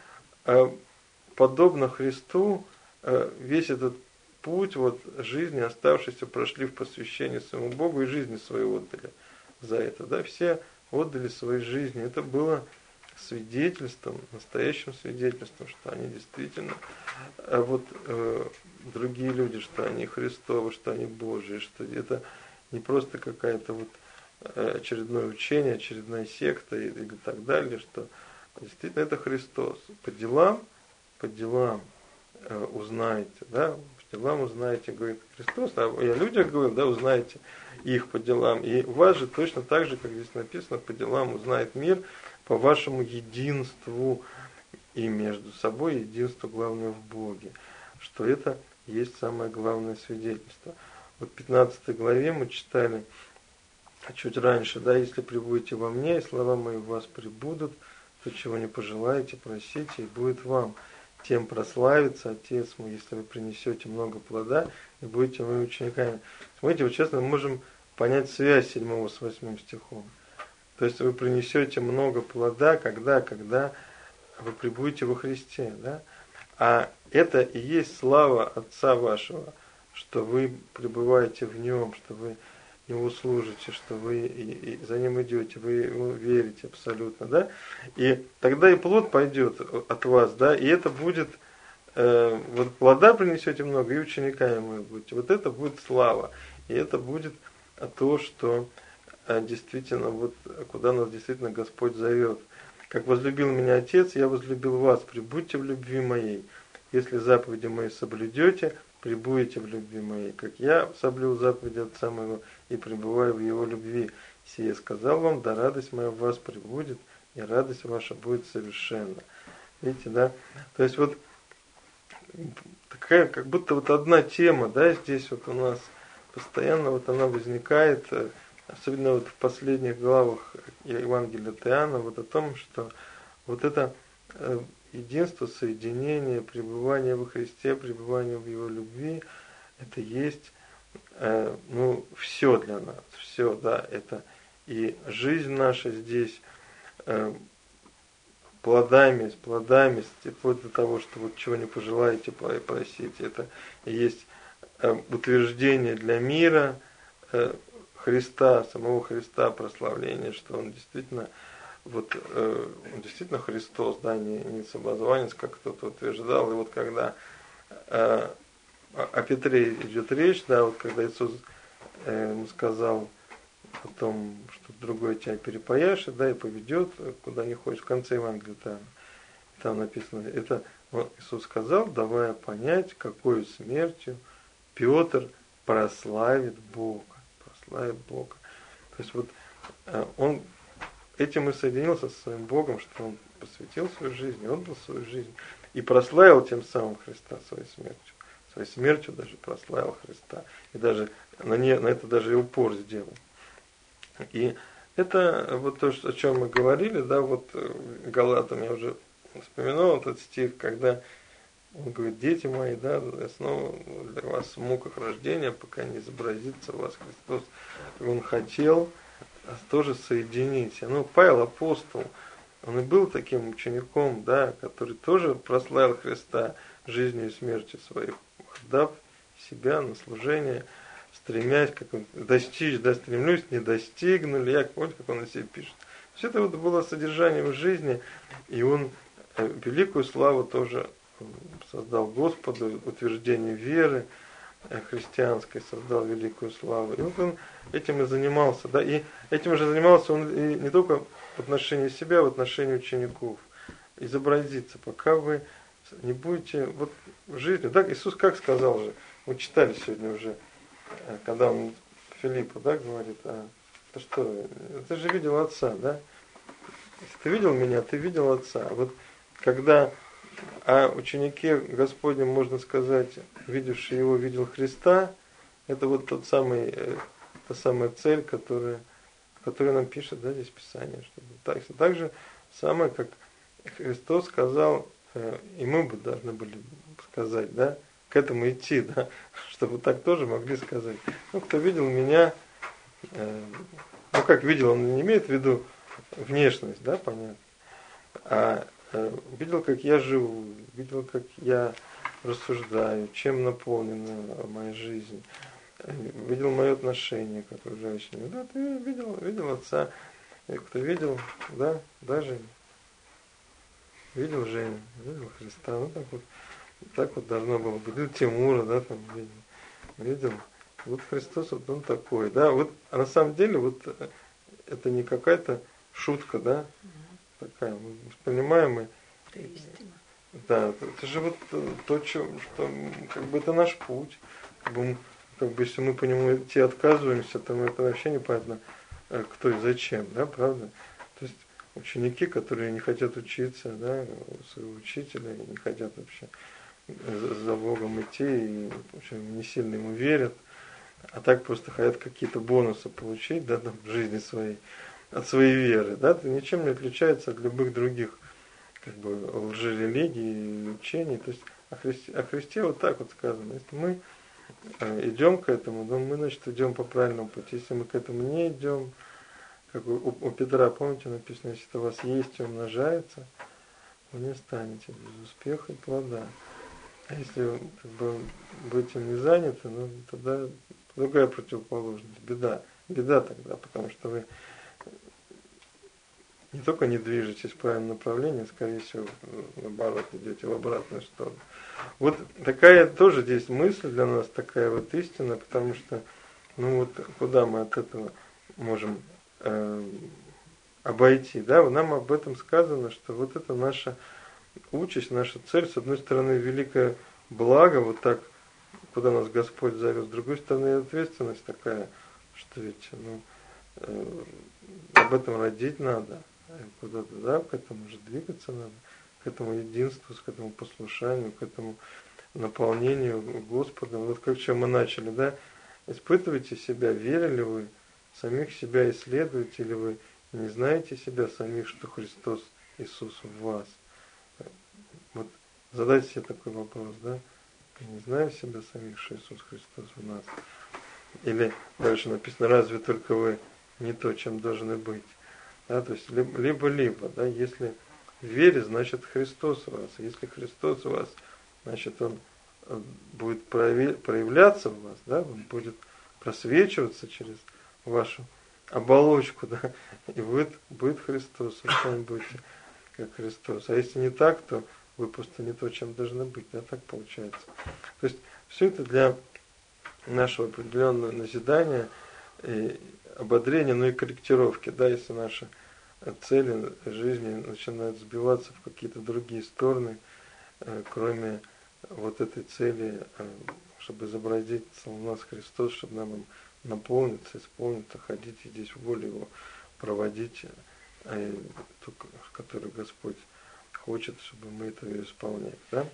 подобно Христу, весь этот путь вот, жизни оставшейся прошли в посвящении своему Богу и жизни свою отдали за это. Да? Все отдали свои жизни. Это было свидетельством, настоящим свидетельством, что они действительно вот, э, другие люди, что они Христовы, что они Божьи, что это не просто какая-то вот очередное учение, очередная секта или так далее, что действительно это Христос. По делам, по делам э, узнаете, да, по делам узнаете, говорит Христос, а я людям говорю, да, узнаете их по делам. И вас же точно так же, как здесь написано, по делам узнает мир, по вашему единству и между собой, единству главное в Боге, что это есть самое главное свидетельство. Вот в пятнадцатой главе мы читали чуть раньше, да, если пребудете во мне, и слова мои в вас пребудут, то чего не пожелаете, просите, и будет вам. Тем прославится Отец мой, если вы принесете много плода и будете моими учениками. Смотрите, вот честно, мы можем понять связь седьмого с восьмым стихом. То есть вы принесете много плода, когда, когда вы пребудете во Христе, да? А это и есть слава Отца вашего, что вы пребываете в Нем, что вы Ему служите, что вы и, и за Ним идете, вы Ему верите абсолютно, да? И тогда и плод пойдет от вас, да? И это будет, э, вот плода принесете много, и учениками мы будете. Вот это будет слава, и это будет то, что э, действительно, вот куда нас действительно Господь зовет. Как возлюбил меня Отец, я возлюбил вас, пребудьте в любви моей. Если заповеди мои соблюдете, пребудете в любви моей, как я соблюл заповеди Отца моего и пребываю в Его любви. Сие сказал вам, да радость моя в вас пребудет, и радость ваша будет совершенна. Видите, да? То есть вот такая, как будто вот одна тема, да, здесь вот у нас постоянно вот она возникает, особенно вот в последних главах Евангелия от Иоанна, вот о том, что вот это единство, соединение, пребывание во Христе, пребывание в Его любви, это есть, э, ну, все для нас, все, да, это и жизнь наша здесь э, плодами, с плодами, вплоть до того, что вот чего не пожелаете, просите, это и есть э, утверждение для мира э, Христа, самого Христа, прославление, что Он действительно вот э, действительно Христос, да, не, не самозванец, как кто-то утверждал. И вот когда э, о Петре идет речь, да, вот когда Иисус э, ему сказал о том, что другой тебя перепояшет, да, и поведет, куда не хочешь, в конце Евангелия там, там написано, это вот Иисус сказал, давая понять, какой смертью Петр прославит Бога, прославит Бога. То есть вот э, он этим и соединился со своим Богом, что он посвятил свою жизнь, отдал свою жизнь и прославил тем самым Христа своей смертью. Своей смертью даже прославил Христа. И даже на, не, на это даже и упор сделал. И это вот то, о чем мы говорили, да, вот Галатам я уже вспоминал этот стих, когда он говорит, дети мои, да, я снова для вас в муках рождения, пока не изобразится в вас Христос, как он хотел тоже соединить. Ну, Павел апостол, он и был таким учеником, да, который тоже прославил Христа жизнью и смертью своих, отдав себя на служение, стремясь, как он, достичь, да, стремлюсь, не достигнули, я, помните, как он о себе пишет. Все это вот было содержанием в жизни, и он великую славу тоже создал Господу, утверждение веры, христианской создал великую славу. И вот он этим и занимался, да, и этим же занимался он и не только в отношении себя, а в отношении учеников. Изобразиться, пока вы не будете вот в жизни. Так Иисус как сказал же, мы читали сегодня уже, когда он Филиппу, да, говорит, а ты что, ты же видел Отца, да? Если ты видел меня, ты видел Отца. Вот когда о ученике Господнем можно сказать, видевший его, видел Христа, это вот тот самый, та самая цель, которая, которую нам пишет, да, здесь Писание. Чтобы так, так же самое, как Христос сказал, и мы бы должны были сказать, да, к этому идти, да, чтобы так тоже могли сказать. Ну, кто видел меня, э, ну, как видел, он не имеет в виду внешность, да, понятно, а э, видел, как я живу, видел, как я рассуждаю, чем наполнена моя жизнь, э, видел мое отношение к окружающим. Да, ты видел, видел Отца, и кто видел, да, даже видел Женю, видел Христа, ну так вот, так вот должно было быть. Видел Тимура, да, там видел. Видел. Вот Христос, вот он такой, да. Вот, а на самом деле, вот это не какая-то шутка, да, такая. Мы понимаем, мы. Это истина. Да, это же вот то, что, что как бы это наш путь. Как бы, как бы если мы по нему идти отказываемся, то это вообще непонятно, кто и зачем, да, правда? То есть ученики, которые не хотят учиться, да, у своего учителя, не хотят вообще за Богом идти, и в общем, не сильно ему верят, а так просто хотят какие-то бонусы получить, да, там, в жизни своей, от своей веры, да, это ничем не отличается от любых других, как бы, лжерелигий и учений. То есть о Христе, о Христе вот так вот сказано. Если мы идем к этому, то мы, значит, идем по правильному пути. Если мы к этому не идем, как у, у Петра, помните, написано, если у вас есть и умножается, вы не станете без успеха и плода. А если как бы, будете не заняты, ну, тогда другая противоположность, беда. Беда тогда, потому что вы не только не движетесь в правильном направлении, а скорее всего, наоборот, идете в обратную сторону. Вот такая тоже здесь мысль для нас, такая вот истина, потому что, ну вот, куда мы от этого можем э, обойти, да, нам об этом сказано, что вот это наша участь, наша цель, с одной стороны, великое благо, вот так, куда нас Господь зовет, с другой стороны, ответственность такая, что ведь, ну, э, об этом родить надо, куда-то, да, к этому же двигаться надо, к этому единству, к этому послушанию, к этому наполнению Господа. Вот как чем мы начали, да, испытывайте себя, верили вы, самих себя исследуете, или вы не знаете себя самих, что Христос Иисус в вас. Вот задайте себе такой вопрос, да, я не знаю себя самих, что Иисус Христос в нас. Или дальше написано, разве только вы не то, чем должны быть. Да, то есть либо-либо, да, если в вере, значит Христос в вас. Если Христос в вас, значит Он будет проявляться в вас, да, Он будет просвечиваться через вашу оболочку, да, и будет, будет Христос, вы сами будете как Христос. А если не так, то вы просто не то, чем должны быть, да, так получается. То есть все это для нашего определенного назидания и ободрения, но и корректировки, да, если наши цели жизни начинают сбиваться в какие-то другие стороны, кроме вот этой цели, чтобы изобразить у нас Христос, чтобы нам им наполниться, исполниться, ходить и здесь в воле Его проводить, ту, которую Господь хочет, чтобы мы это исполняли. Да?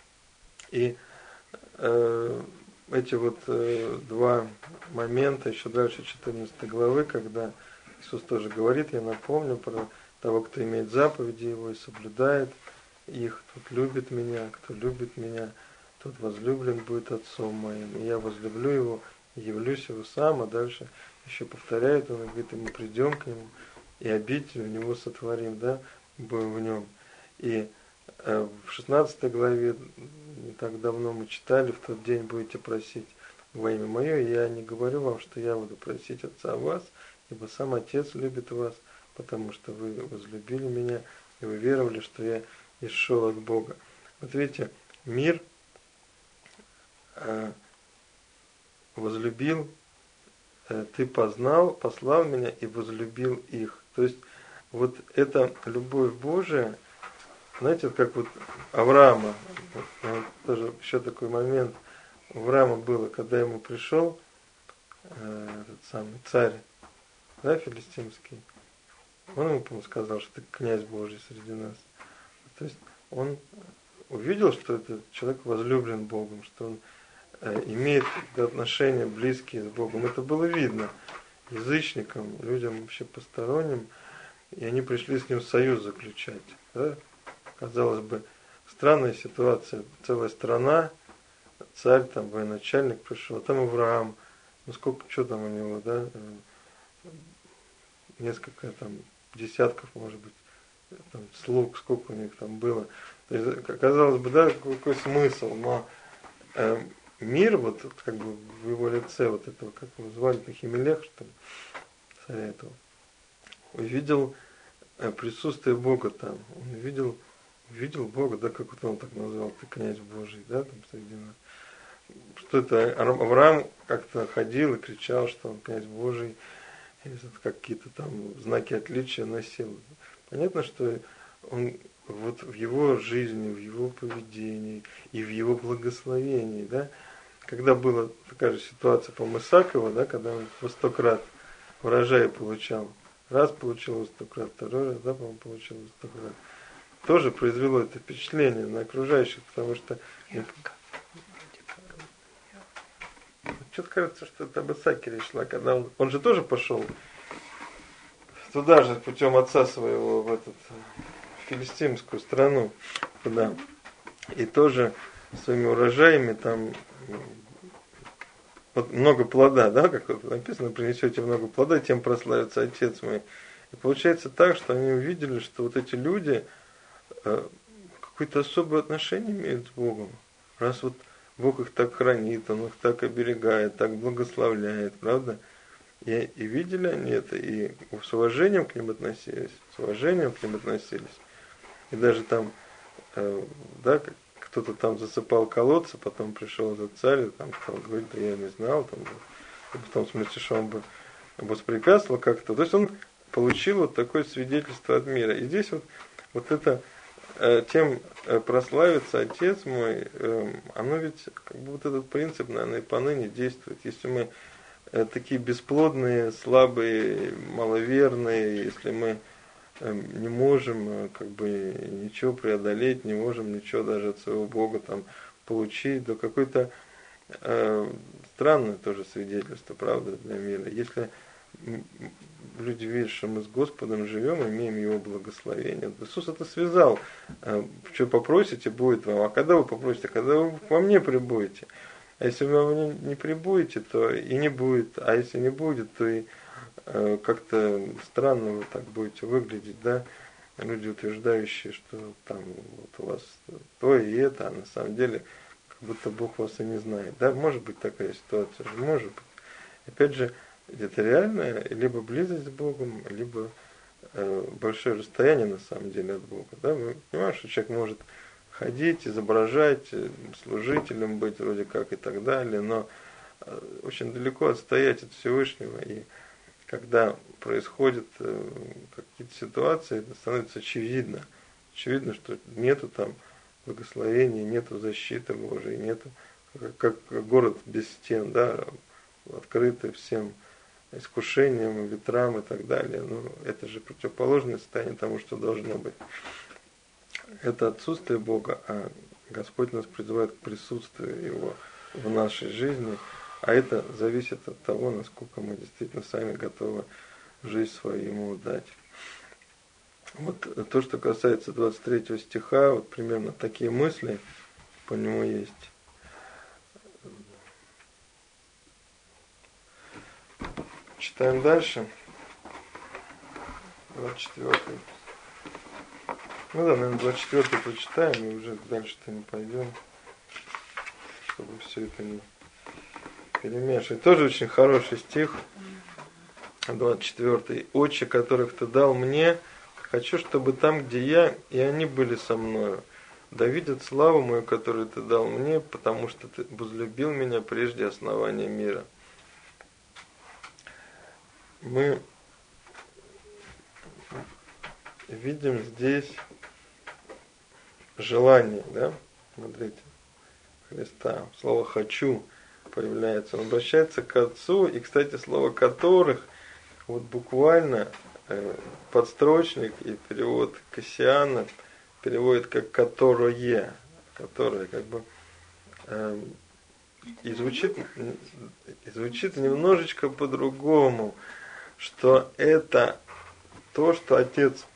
И э, эти вот э, два момента, еще дальше четырнадцатой главы, когда Иисус тоже говорит, я напомню про того, кто имеет заповеди Его и соблюдает их, тот любит меня, кто любит меня, тот возлюблен будет Отцом моим, и я возлюблю Его, и явлюсь Его сам, а дальше еще повторяет, он говорит, и мы придем к Нему, и обитель у Него сотворим, да, будем в Нем. И э, в шестнадцатой главе, не так давно мы читали, в тот день будете просить во имя Мое, и я не говорю вам, что я буду просить Отца о вас, ибо сам Отец любит вас, потому что вы возлюбили меня, и вы веровали, что я исшел от Бога. Вот видите, мир, э, возлюбил, э, ты познал, послал меня и возлюбил их. То есть вот эта любовь Божия, знаете, как вот Авраама, вот, тоже еще такой момент у Авраама было, когда ему пришел э, этот самый царь, да, филистимский, он ему, по-моему, сказал, что ты князь Божий среди нас. То есть он увидел, что этот человек возлюблен Богом, что он э, имеет отношения близкие с Богом. Это было видно язычникам, людям вообще посторонним, и они пришли с ним союз заключать. Да? Казалось бы, странная ситуация. Целая страна, царь, там, военачальник пришел, а там Авраам. Ну сколько, что там у него, да? Несколько там десятков, может быть, там, слуг, сколько у них там было. То есть, казалось бы, да, какой смысл, но э, мир, вот как бы в его лице, вот этого, как его звали, Ахимелех, что ли, царя этого, увидел э, присутствие Бога там. Он увидел, увидел Бога, да, как вот он так назвал, ты князь Божий, да, там среди нас. Что это Авраам как-то ходил и кричал, что он князь Божий, или какие-то там знаки отличия носил. Понятно, что он вот в его жизни, в его поведении и в его благословении, да, когда была такая же ситуация, по-моему, Исакова, да, когда он во сто крат урожай получал, раз получил во сто крат, второй раз, да, по-моему, получил во сто крат, тоже произвело это впечатление на окружающих, потому что что-то кажется, что это об Исааке речь шла, когда он, он же тоже пошел туда же путем отца своего в этот в филистимскую страну, туда, и тоже своими урожаями там вот много плода, да, как вот написано, принесете много плода, тем прославится Отец мой. И получается так, что они увидели, что вот эти люди э, какое-то особое отношение имеют с Богом, раз вот Бог их так хранит, Он их так оберегает, так благословляет, правда? И, и видели они это, и с уважением к ним относились, с уважением к ним относились. И даже там, э, да, кто-то там засыпал колодцы, потом пришел этот царь, и там стал говорить, да я не знал, там, и потом в смысле, что он бы воспрепятствовал как-то. То есть он получил вот такое свидетельство от мира. И здесь вот, вот это тем прославится Отец мой, оно ведь, как бы вот этот принцип, наверное, и поныне действует. Если мы такие бесплодные, слабые, маловерные, если мы не можем как бы ничего преодолеть, не можем ничего даже от своего Бога там получить, то какое-то э, странное тоже свидетельство, правда, для мира. Если люди видят, что мы с Господом живем, имеем Его благословение. Иисус это связал. Что попросите, будет вам. А когда вы попросите? Когда вы во мне прибудете. А если вы во мне не прибудете, то и не будет. А если не будет, то и э, как-то странно вы так будете выглядеть, да? Люди, утверждающие, что там вот у вас то и это, а на самом деле как будто Бог вас и не знает. Да, может быть такая ситуация, может быть. Опять же, это реальная либо близость с Богом, либо э, большое расстояние на самом деле от Бога. Да? Мы понимаем, что человек может ходить, изображать, служителем быть вроде как и так далее, но э, очень далеко отстоять от Всевышнего. И когда происходят э, какие-то ситуации, это становится очевидно. Очевидно, что нету там благословения, нету защиты Божией, нету как, как город без стен, да, открытый всем искушениям, ветрам и так далее. Ну, это же противоположное состояние тому, что должно быть. Это отсутствие Бога, а Господь нас призывает к присутствию Его в нашей жизни, а это зависит от того, насколько мы действительно сами готовы жизнь свою Ему дать. Вот то, что касается двадцать третьего стиха, вот примерно такие мысли по нему есть. Читаем дальше. двадцать четвёртый. Ну да, наверное, двадцать четвёртый прочитаем и уже дальше-то не пойдем, чтобы все это не перемешивать. Тоже очень хороший стих. двадцать четвёртый. «Отче, которых ты дал мне, хочу, чтобы там, где я, и они были со мною, да видят славу мою, которую ты дал мне, потому что ты возлюбил меня прежде основания мира. Мы видим здесь желание, да, смотрите, Христа. Слово «хочу» появляется. Он обращается к Отцу, и, кстати, слово «которых» вот буквально э, подстрочник и перевод Кассиана переводит как «которое», которое как бы э, и звучит, и звучит немножечко по-другому, что это то, что Отец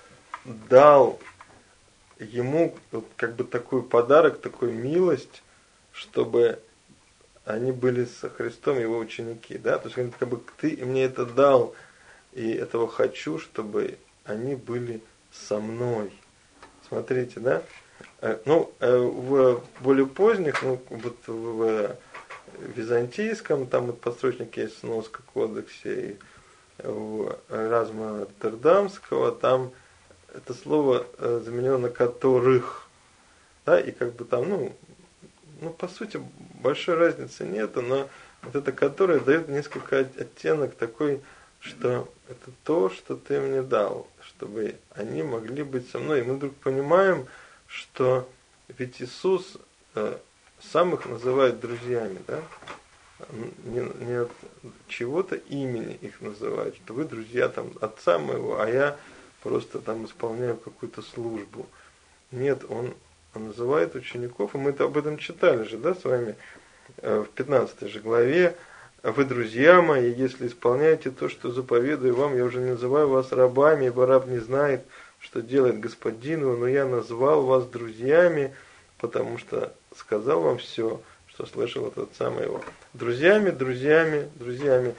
дал ему вот как бы такой подарок, такую милость, чтобы они были со Христом, его ученики, да, то есть как бы ты мне это дал, и этого хочу, чтобы они были со мной. Смотрите, да? Ну, в более поздних, ну, вот в византийском, там вот подстрочник есть сноска кодексе, и в Разма Роттердамского, там это слово заменено на «которых», да, и как бы там, ну, ну, по сути, большой разницы нету, но вот это «которое» дает несколько оттенок такой, что это то, что ты мне дал, чтобы они могли быть со мной. И мы вдруг понимаем, что ведь Иисус э, сам их называет друзьями, да? Не, не от чего-то имени их называет, что вы друзья там отца моего, а я просто там исполняю какую-то службу. Нет, он, он называет учеников, и мы об этом читали же, да, с вами э, в пятнадцатой же главе. Вы, друзья мои, если исполняете то, что заповедую вам, я уже не называю вас рабами, ибо раб не знает, что делает господин его, но я назвал вас друзьями, потому что сказал вам все, что слышал от отца моего. Друзьями, друзьями, друзьями.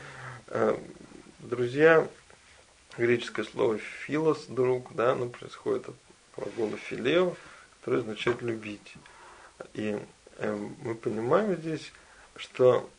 Друзья, греческое слово «филос», друг, да, оно происходит от глагола «филео», который означает «любить». И мы понимаем здесь, что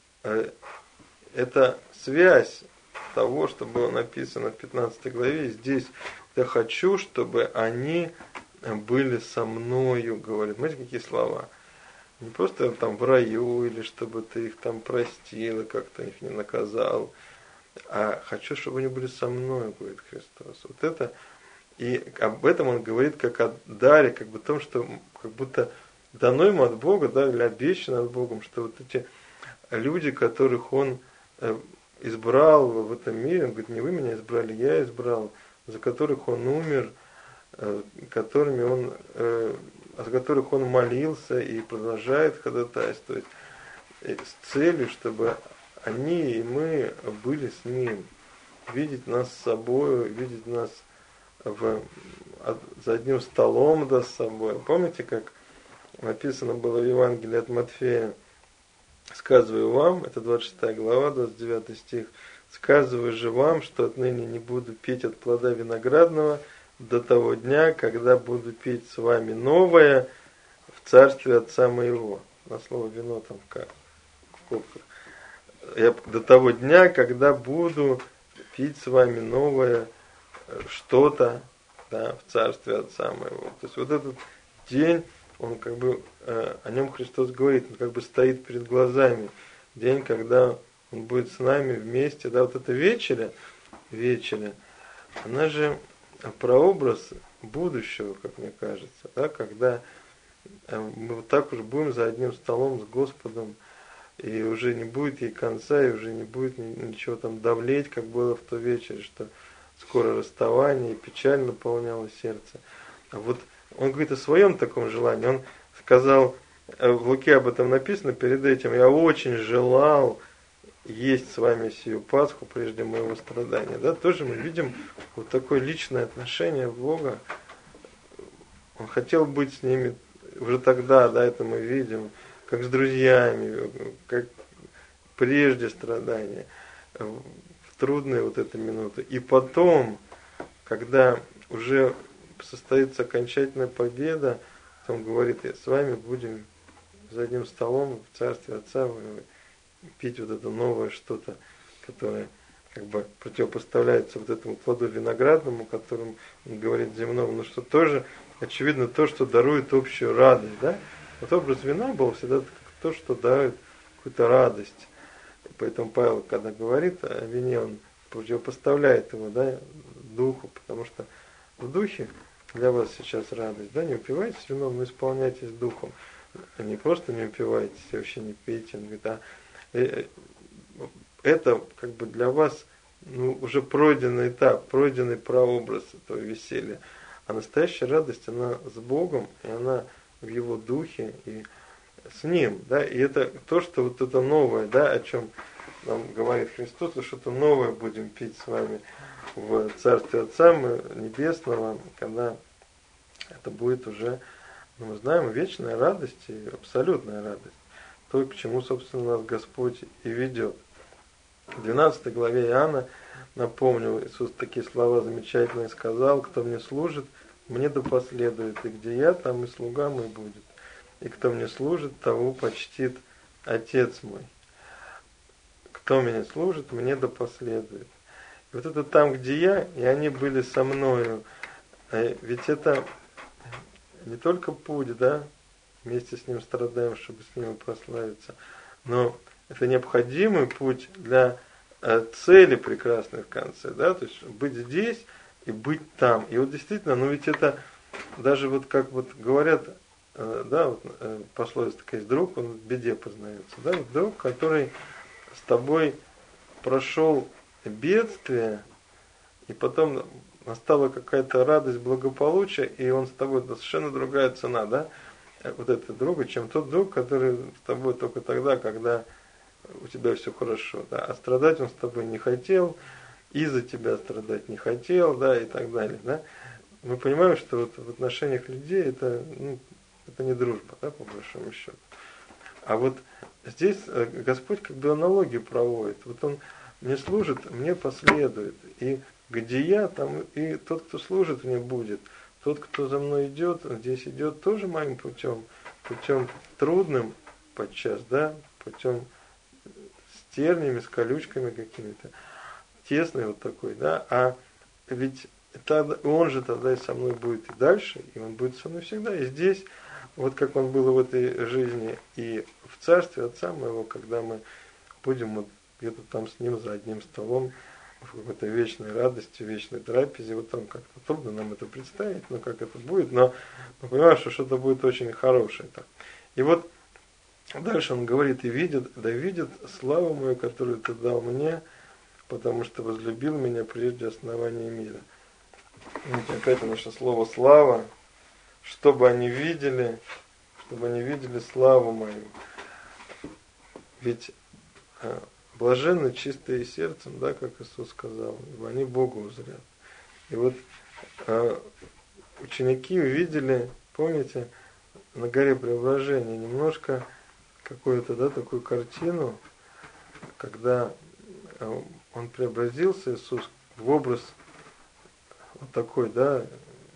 это связь того, что было написано в пятнадцатой главе. Здесь я хочу, чтобы они были со мною, говорит. Знаете, какие слова? Не просто там в раю, или чтобы ты их там простил, и как-то их не наказал, а хочу, чтобы они были со мной, говорит Христос. Вот это, и об этом он говорит как о даре, как бы о том, что как будто дано ему от Бога, да, или обещано от Богом, что вот эти люди, которых он избрал в этом мире, он говорит, не вы меня избрали, я избрал, за которых он умер, которыми он, за которых он молился и продолжает ходатайствовать, с целью, чтобы они и мы были с ним, видеть нас с собой, видеть нас в, за одним столом, да, с собой. Помните, как написано было в Евангелии от Матфея: сказываю вам, это двадцать шестая глава, двадцать девятый стих, сказываю же вам, что отныне не буду пить от плода виноградного до того дня, когда буду пить с вами новое в царстве Отца моего. На слово вино там как? Я до того дня, когда буду пить с вами новое что-то, да, в царстве Отца моего. То есть вот этот день, он как бы, э, о нем Христос говорит, он как бы стоит перед глазами. День, когда он будет с нами вместе. Да, вот эта вечеря, вечеря, она же прообраз будущего, как мне кажется, да, когда э, мы вот так уж будем за одним столом с Господом, и уже не будет ей конца, и уже не будет ничего там давлеть, как было в ту вечер, что скоро расставание, и печаль наполняла сердце. А вот он говорит о своем таком желании. Он сказал, в Луке об этом написано перед этим: я очень желал есть с вами сию Пасху прежде моего страдания. Да, тоже мы видим вот такое личное отношение Бога. Он хотел быть с ними уже тогда, да, это мы видим, как с друзьями, как прежде страдания, в трудные вот эти минуты. И потом, когда уже состоится окончательная победа, он говорит, с вами будем за одним столом в царстве Отца пить вот это новое что-то, которое как бы противопоставляется вот этому плоду виноградному, которым он говорит земному, но что тоже очевидно, то, что дарует общую радость, да? Вот образ вина был всегда то, что дарует какую-то радость. Поэтому Павел, когда говорит о вине, он противопоставляет его, да, духу, потому что в духе для вас сейчас радость, да, не упивайтесь вином, но исполняйтесь духом. Не просто не упивайтесь, вообще не пейте, он говорит, а это как бы для вас ну, уже пройденный этап, пройденный прообраз этого веселья. А настоящая радость, она с Богом, и она в Его духе, и с Ним, да, и это то, что вот это новое, да, о чем нам говорит Христос, что что-то новое будем пить с вами в Царстве Отца Небесного, когда это будет уже, ну, мы знаем, вечная радость и абсолютная радость. То, к чему, собственно, нас Господь и ведет. В двенадцатой главе Иоанна, напомню, Иисус такие слова замечательные сказал: «Кто мне служит, мне да последует, и где я, там и слуга мой будет. И кто мне служит, того почтит Отец мой. Кто мне служит, мне да последует». И вот это там, где я, и они были со мною. Ведь это не только путь, да, вместе с Ним страдаем, чтобы с Ним прославиться, но это необходимый путь для э, цели прекрасной в конце, да, то есть быть здесь и быть там. И вот действительно, ну ведь это даже вот как вот говорят, э, да, вот э, пословица такая есть: друг, он в беде познается, да, вот друг, который с тобой прошел бедствие, и потом настала какая-то радость, благополучие, и он с тобой, это совершенно другая цена, да, вот этого друга, чем тот друг, который с тобой только тогда, когда у тебя все хорошо, да, а страдать он с тобой не хотел, из-за тебя страдать не хотел, да, и так далее, да. Мы понимаем, что вот в отношениях людей это, ну, это не дружба, да, по большому счету. А вот здесь Господь как бы аналогию проводит. Вот Он мне служит, мне последует, и где я, там и тот, кто служит, мне будет. Тот, кто за мной идет, здесь идет тоже моим путем, путем трудным подчас, да, путем с терниями, с колючками какими-то, тесный вот такой, да, а ведь тогда, он же тогда и со мной будет и дальше, и он будет со мной всегда, и здесь, вот как он был в этой жизни и в Царстве Отца моего, когда мы будем вот где-то там с ним за одним столом, в какой-то вечной радости, вечной трапезе, вот там как-то трудно нам это представить, но как это будет, но мы понимаем, что что-то будет очень хорошее там. И вот дальше он говорит: и видит, да видит славу мою, которую ты дал мне, потому что возлюбил меня прежде основания мира. Видите, опять наше слово слава, чтобы они видели, чтобы они видели славу мою. Ведь блаженны чистые сердцем, да, как Иисус сказал, ибо они Бога узрят. И вот э, ученики увидели, помните, на горе Преображения немножко какую-то, да, такую картину, когда э, он преобразился, Иисус, в образ вот такой, да,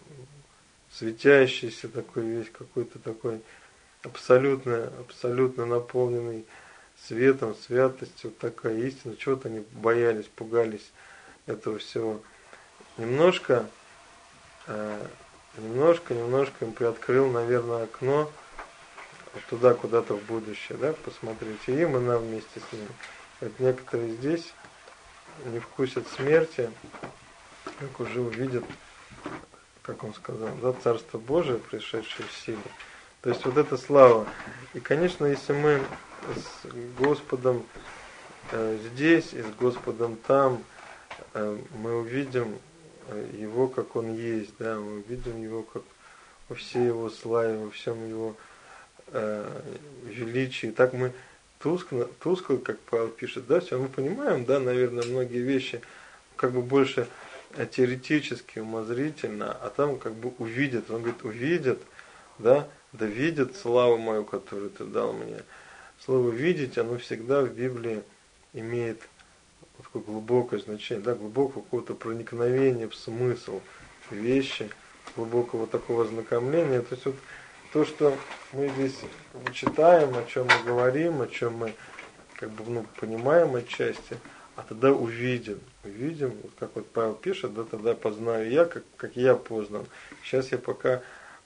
светящийся такой весь, какой-то такой абсолютно, абсолютно наполненный светом, святостью, вот такая истина. Чего-то они боялись, пугались этого всего. Немножко, э, немножко, немножко им приоткрыл, наверное, окно вот туда, куда-то в будущее, да, посмотреть. И им, и нам вместе с ним. Вот некоторые здесь не вкусят смерти, как уже увидят, как он сказал, да, Царство Божие, пришедшее в силу. То есть вот эта слава. И, конечно, если мы с Господом э, здесь и с Господом там, э, мы увидим Его, как Он есть, да, мы увидим Его как во всей Его славе, во всем Его э, величии. Так мы тускло, тускло, как Павел пишет, да, все мы понимаем, да, наверное, многие вещи как бы больше теоретически, умозрительно, а там как бы увидят, он говорит, увидят, да, да видят славу мою, которую ты дал мне. Слово «видеть», оно всегда в Библии имеет вот такое глубокое значение, да, глубокого какого-то проникновения в смысл вещи, глубокого такого ознакомления. То есть вот то, что мы здесь читаем, о чем мы говорим, о чем мы как бы, ну, понимаем отчасти, а тогда увидим, увидим, вот как вот Павел пишет, да, тогда познаю я, как, как я познан. Сейчас я пока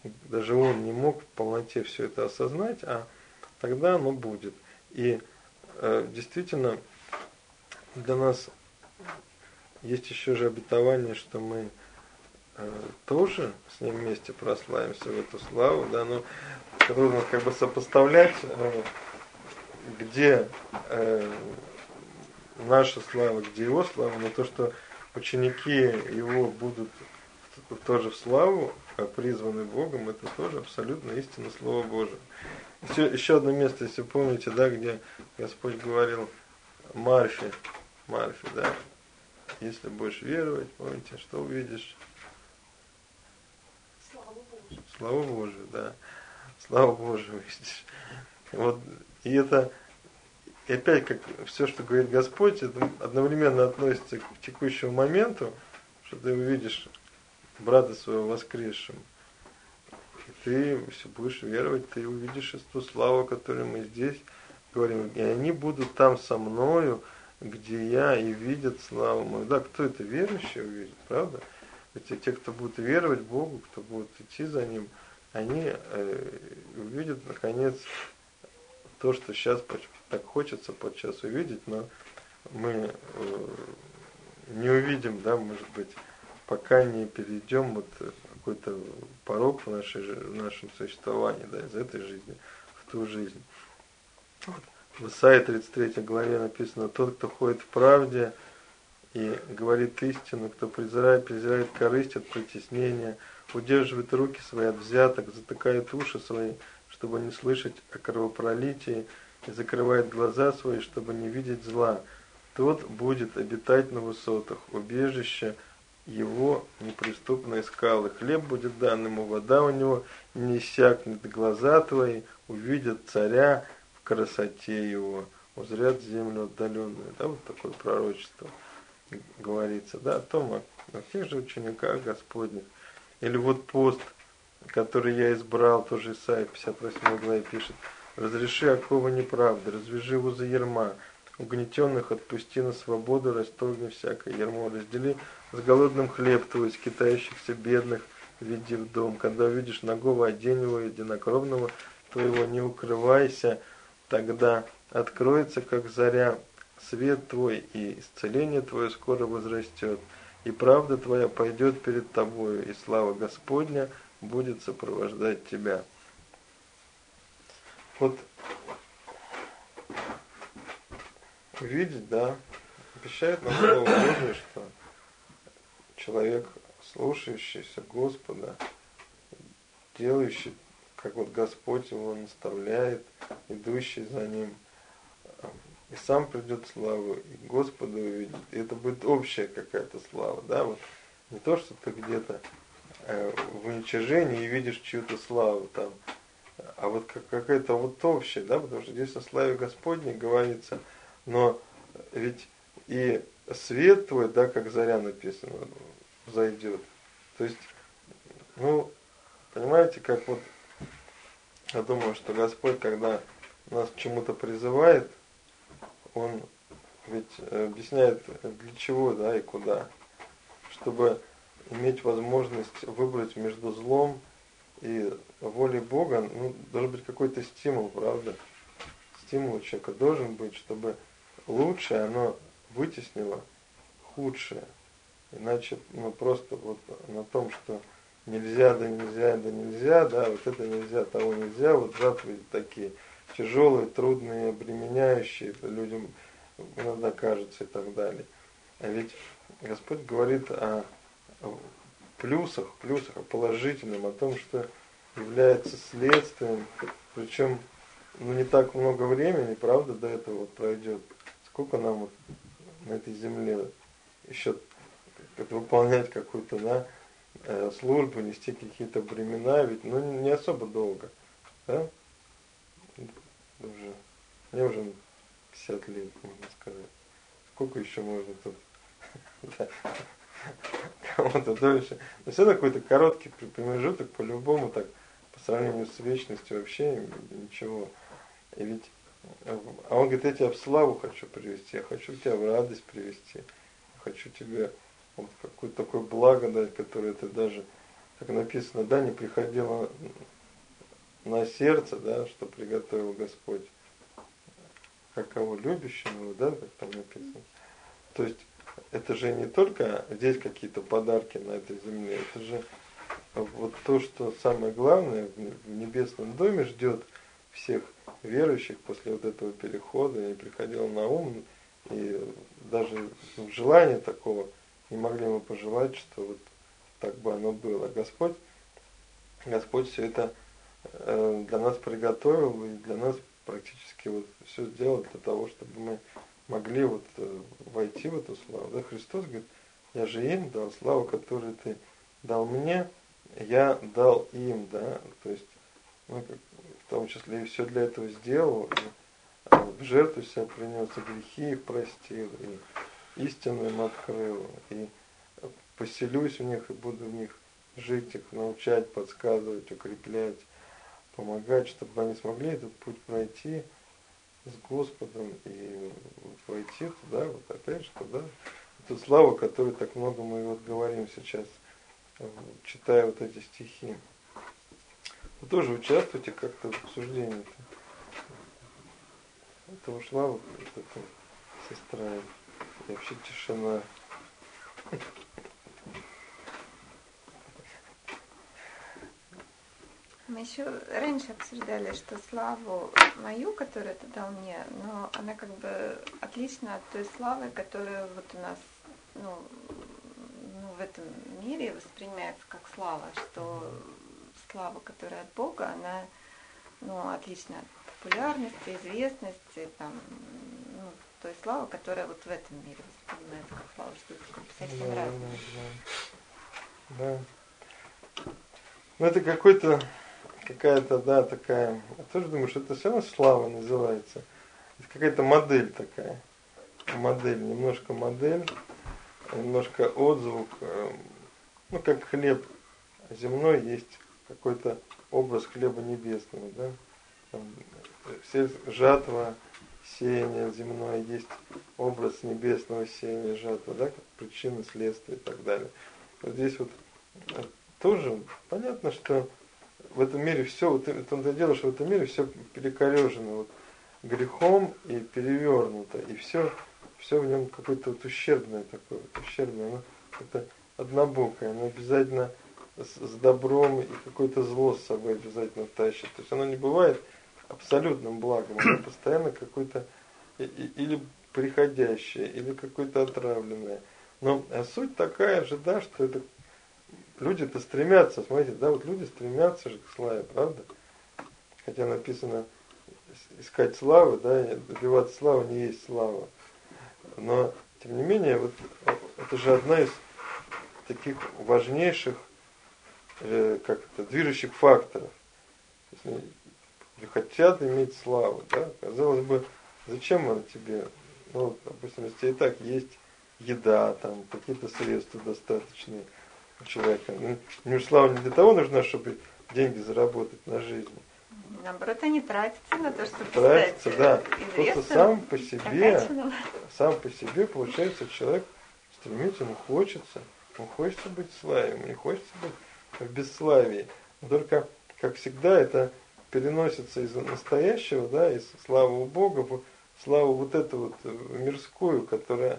даже он не мог в полноте все это осознать, а тогда оно будет. И э, действительно для нас есть еще же обетование, что мы э, тоже с ним вместе прославимся в эту славу, да, но трудно как бы сопоставлять, э, где э, наша слава, где его слава, но то, что ученики его будут тоже в славу, призваны Богом, это тоже абсолютно истинно Слово Божие. Еще, еще одно место, если помните, да, где Господь говорил Марфе, Марфе, да, если будешь веровать, помните, что увидишь? Славу Божию. Славу Божию, да. Славу Божию увидишь. Вот, и это, и опять, как все, что говорит Господь, это одновременно относится к текущему моменту, что ты увидишь брата своего воскресшим. И ты, если будешь веровать, ты увидишь эту славу, которую мы здесь говорим. И они будут там со мною, где я, и видят славу мою. Да, кто это? Верующие увидят, правда? Ведь те, кто будут веровать Богу, кто будет идти за Ним, они э, увидят, наконец, то, что сейчас так хочется подчас увидеть, но мы э, не увидим, да, может быть, пока не перейдем вот какой-то порог в, нашей, в нашем существовании, да, из этой жизни в ту жизнь. Вот. В Исаии тридцать третьей главе написано: тот, кто ходит в правде и говорит истину, кто презирает, презирает корысть от притеснения, удерживает руки свои от взяток, затыкает уши свои, чтобы не слышать о кровопролитии, и закрывает глаза свои, чтобы не видеть зла, тот будет обитать на высотах, убежище его неприступные скалы. Хлеб будет дан ему, вода у него не иссякнет, глаза твои увидят царя в красоте его, узрят землю отдаленную. Да, вот такое пророчество говорится, да, о том, о, о тех же учениках Господних. Или вот пост, который я избрал, тоже Исаия в пятьдесят восьмой главе пишет: разреши оковы неправды, развяжи узы ярма, угнетенных отпусти на свободу, расторгни всякое ярмо, раздели с голодным хлеб твой, скитающихся бедных веди в дом. Когда увидишь нагого, одень его, единокровного твоего, не укрывайся, тогда откроется, как заря, свет твой, и исцеление твое скоро возрастет, и правда твоя пойдет перед тобою, и слава Господня будет сопровождать тебя. Вот увидеть, да, обещает нам Слово Божие, что человек, слушающийся Господа, делающий, как вот Господь его наставляет, идущий за ним, и сам придет славу, и Господа увидит, и это будет общая какая-то слава, да, вот не то, что ты где-то э, в уничижении и видишь чью-то славу там, а вот как, какая-то вот общая, да, потому что здесь о славе Господней говорится, но ведь и свет твой, да, как заря написано, зайдет. То есть, ну, понимаете, как вот, я думаю, что Господь, когда нас к чему-то призывает, Он ведь объясняет, для чего, да, и куда. Чтобы иметь возможность выбрать между злом и волей Бога, ну, должен быть какой-то стимул, правда? Стимул у человека должен быть, чтобы лучшее, оно вытеснило худшее. Иначе, ну, просто вот на том, что нельзя, да нельзя, да нельзя, да, вот это нельзя, того нельзя, вот заповеди такие тяжелые, трудные, обременяющие, людям иногда кажется и так далее. А ведь Господь говорит о плюсах, плюсах, о положительном, о том, что является следствием, причем, ну, не так много времени, правда, до этого вот пройдет. Сколько нам вот на этой земле еще выполнять какую-то, да, службу, нести какие-то бремена, ведь, ну, не особо долго, да? Уже, мне уже пятьдесят лет, можно сказать. Сколько еще можно тут кому-то дольше? Но все равно какой-то короткий промежуток, по-любому, так, по сравнению с вечностью вообще ничего. И ведь, а он говорит, я тебя в славу хочу привести, я хочу тебя в радость привести, я хочу тебе вот какое-то такое благо дать, которое ты даже как написано, да, не приходило на сердце, да, что приготовил Господь, как кого любящему, да, как там написано. То есть это же не только здесь какие-то подарки на этой земле, это же вот то, что самое главное в небесном доме ждет всех верующих после вот этого перехода, и приходило на ум, и даже в желании такого не могли мы пожелать, что вот так бы оно было. Господь, Господь все это э, для нас приготовил, и для нас практически вот все сделал для того, чтобы мы могли вот э, войти в эту славу. Да? Христос говорит, я же им дал славу, которую ты дал мне, я дал им, да, то есть, ну, как, в том числе и все для этого сделал, и в жертву себя принес, и грехи их простил, и истину им открыл, и поселюсь в них, и буду в них жить, их научать, подсказывать, укреплять, помогать, чтобы они смогли этот путь пройти с Господом и войти туда, вот опять же туда, эту славу, о которой так много мы вот говорим сейчас, читая вот эти стихи. Вы тоже участвуйте как-то в обсуждении это ушла вот эта сестра, и вообще тишина. Мы еще раньше обсуждали, что славу мою, которую ты дал мне, но она как бы отлична от той славы, которая вот у нас, ну, ну, в этом мире воспринимается как слава, что слава, которая от Бога, она, ну, отлична от популярности, известности, там, ну, той славы, которая вот в этом мире воспринимается как слава, что это как бы совсем Да, разное. да, да. Ну это какой-то, какая-то, да, такая, я тоже думаю, что это все равно слава называется. Это какая-то модель такая. Модель, немножко модель, немножко отзвук. Ну, как хлеб земной, есть какой-то образ хлеба небесного, да. Там, жатва, сеяние земное, есть образ небесного сеяния, жатвы, да, как причина, следствие и так далее. Вот здесь вот тоже понятно, что в этом мире все, вот в том-то дело, что в этом мире все перекорежено вот грехом и перевернуто, и все, все в нем какое-то вот ущербное такое, вот ущербное, оно это однобокое, оно обязательно с, с добром и какое-то зло с собой обязательно тащит. То есть оно не бывает абсолютным благом, оно постоянно какое-то или приходящее, или какое-то отравленное. Но суть такая же, да, что это люди-то стремятся, смотрите, да, вот люди стремятся же к славе, правда? Хотя написано искать славы, да, добиваться славы не есть слава. Но, тем не менее, вот это же одна из таких важнейших, э, как это, движущих факторов. То есть, хотят иметь славу, да? Казалось бы, зачем она тебе? Ну, допустим, если и так есть еда, там, какие-то средства достаточные у человека. Ну, слава не для того нужна, чтобы деньги заработать на жизнь. Наоборот, они тратятся на то, чтобы тратятся, стать да. известным, просто сам по себе, прокачанным. сам по себе, получается, человек стремится, ему хочется, ему хочется быть славим, не хочется быть в бесславии. Но только, как всегда, это переносится из настоящего, да, из славы Бога в славу вот эту вот мирскую, которая,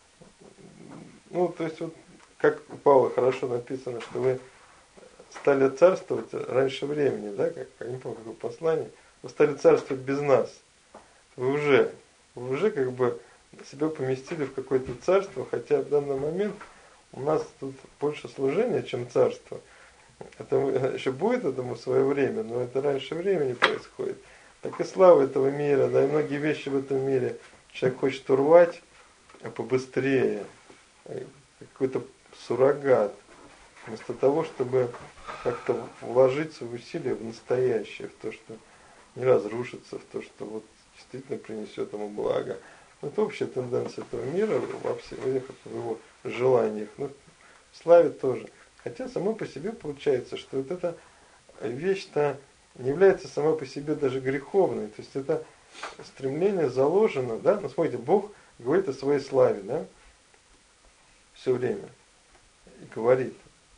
ну, то есть вот, как у Павла хорошо написано, что вы стали царствовать раньше времени, да, как, я не помню, какое послание, вы стали царствовать без нас. Вы уже, вы уже как бы себя поместили в какое-то царство, хотя в данный момент у нас тут больше служения, чем царство. Это еще будет этому свое время, но это раньше времени происходит. Так и слава этого мира, да, и многие вещи в этом мире человек хочет урвать побыстрее, какой-то суррогат, вместо того, чтобы как-то вложить свои усилия в настоящее, в то, что не разрушится, в то, что вот действительно принесет ему благо. Это общая тенденция этого мира во всех его желаниях. Ну, в славе тоже. Хотя само по себе получается, что вот эта вещь-то не является сама по себе даже греховной. То есть это стремление заложено, да? Ну, смотрите, Бог говорит о своей славе, да? Все время. И говорит.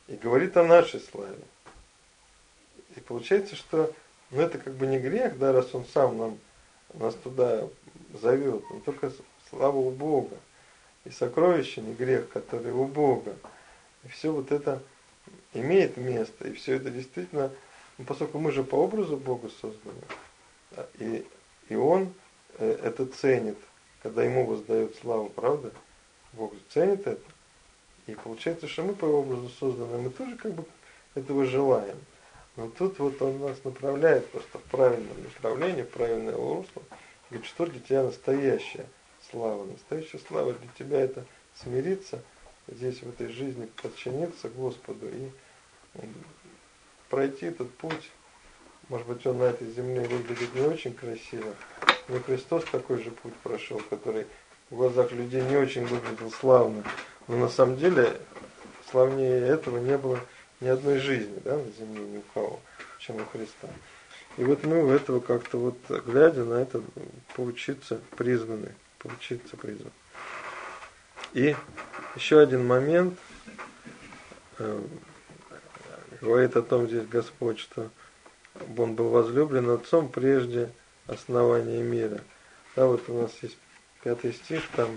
и говорит о нашей славе. И получается, что ну, это как бы не грех, да, раз он сам нам, нас туда зовет, но только слава у Бога. И сокровище не грех, который у Бога. И все вот это имеет место. И все это действительно, ну, поскольку мы же по образу Бога созданы, и, и Он э, это ценит, когда Ему воздает славу, правда? Бог ценит это. И получается, что мы по Его образу созданы, мы тоже как бы этого желаем. Но тут вот Он нас направляет просто в правильном направлении, в правильное русло. Говорит, что для тебя настоящая слава? Настоящая слава для тебя это смириться здесь, в этой жизни, подчиниться Господу и пройти этот путь. Может быть, он на этой земле выглядит не очень красиво, но Христос такой же путь прошел, который в глазах людей не очень выглядел славно. Но на самом деле славнее этого не было ни одной жизни, да, на земле ни у кого, чем у Христа. И вот мы в этого как-то вот, глядя на это, поучиться призваны, поучиться призваны. И еще один момент, э, говорит о том здесь Господь, что Он был возлюблен Отцом прежде основания мира. Да, вот у нас есть пятый стих, там: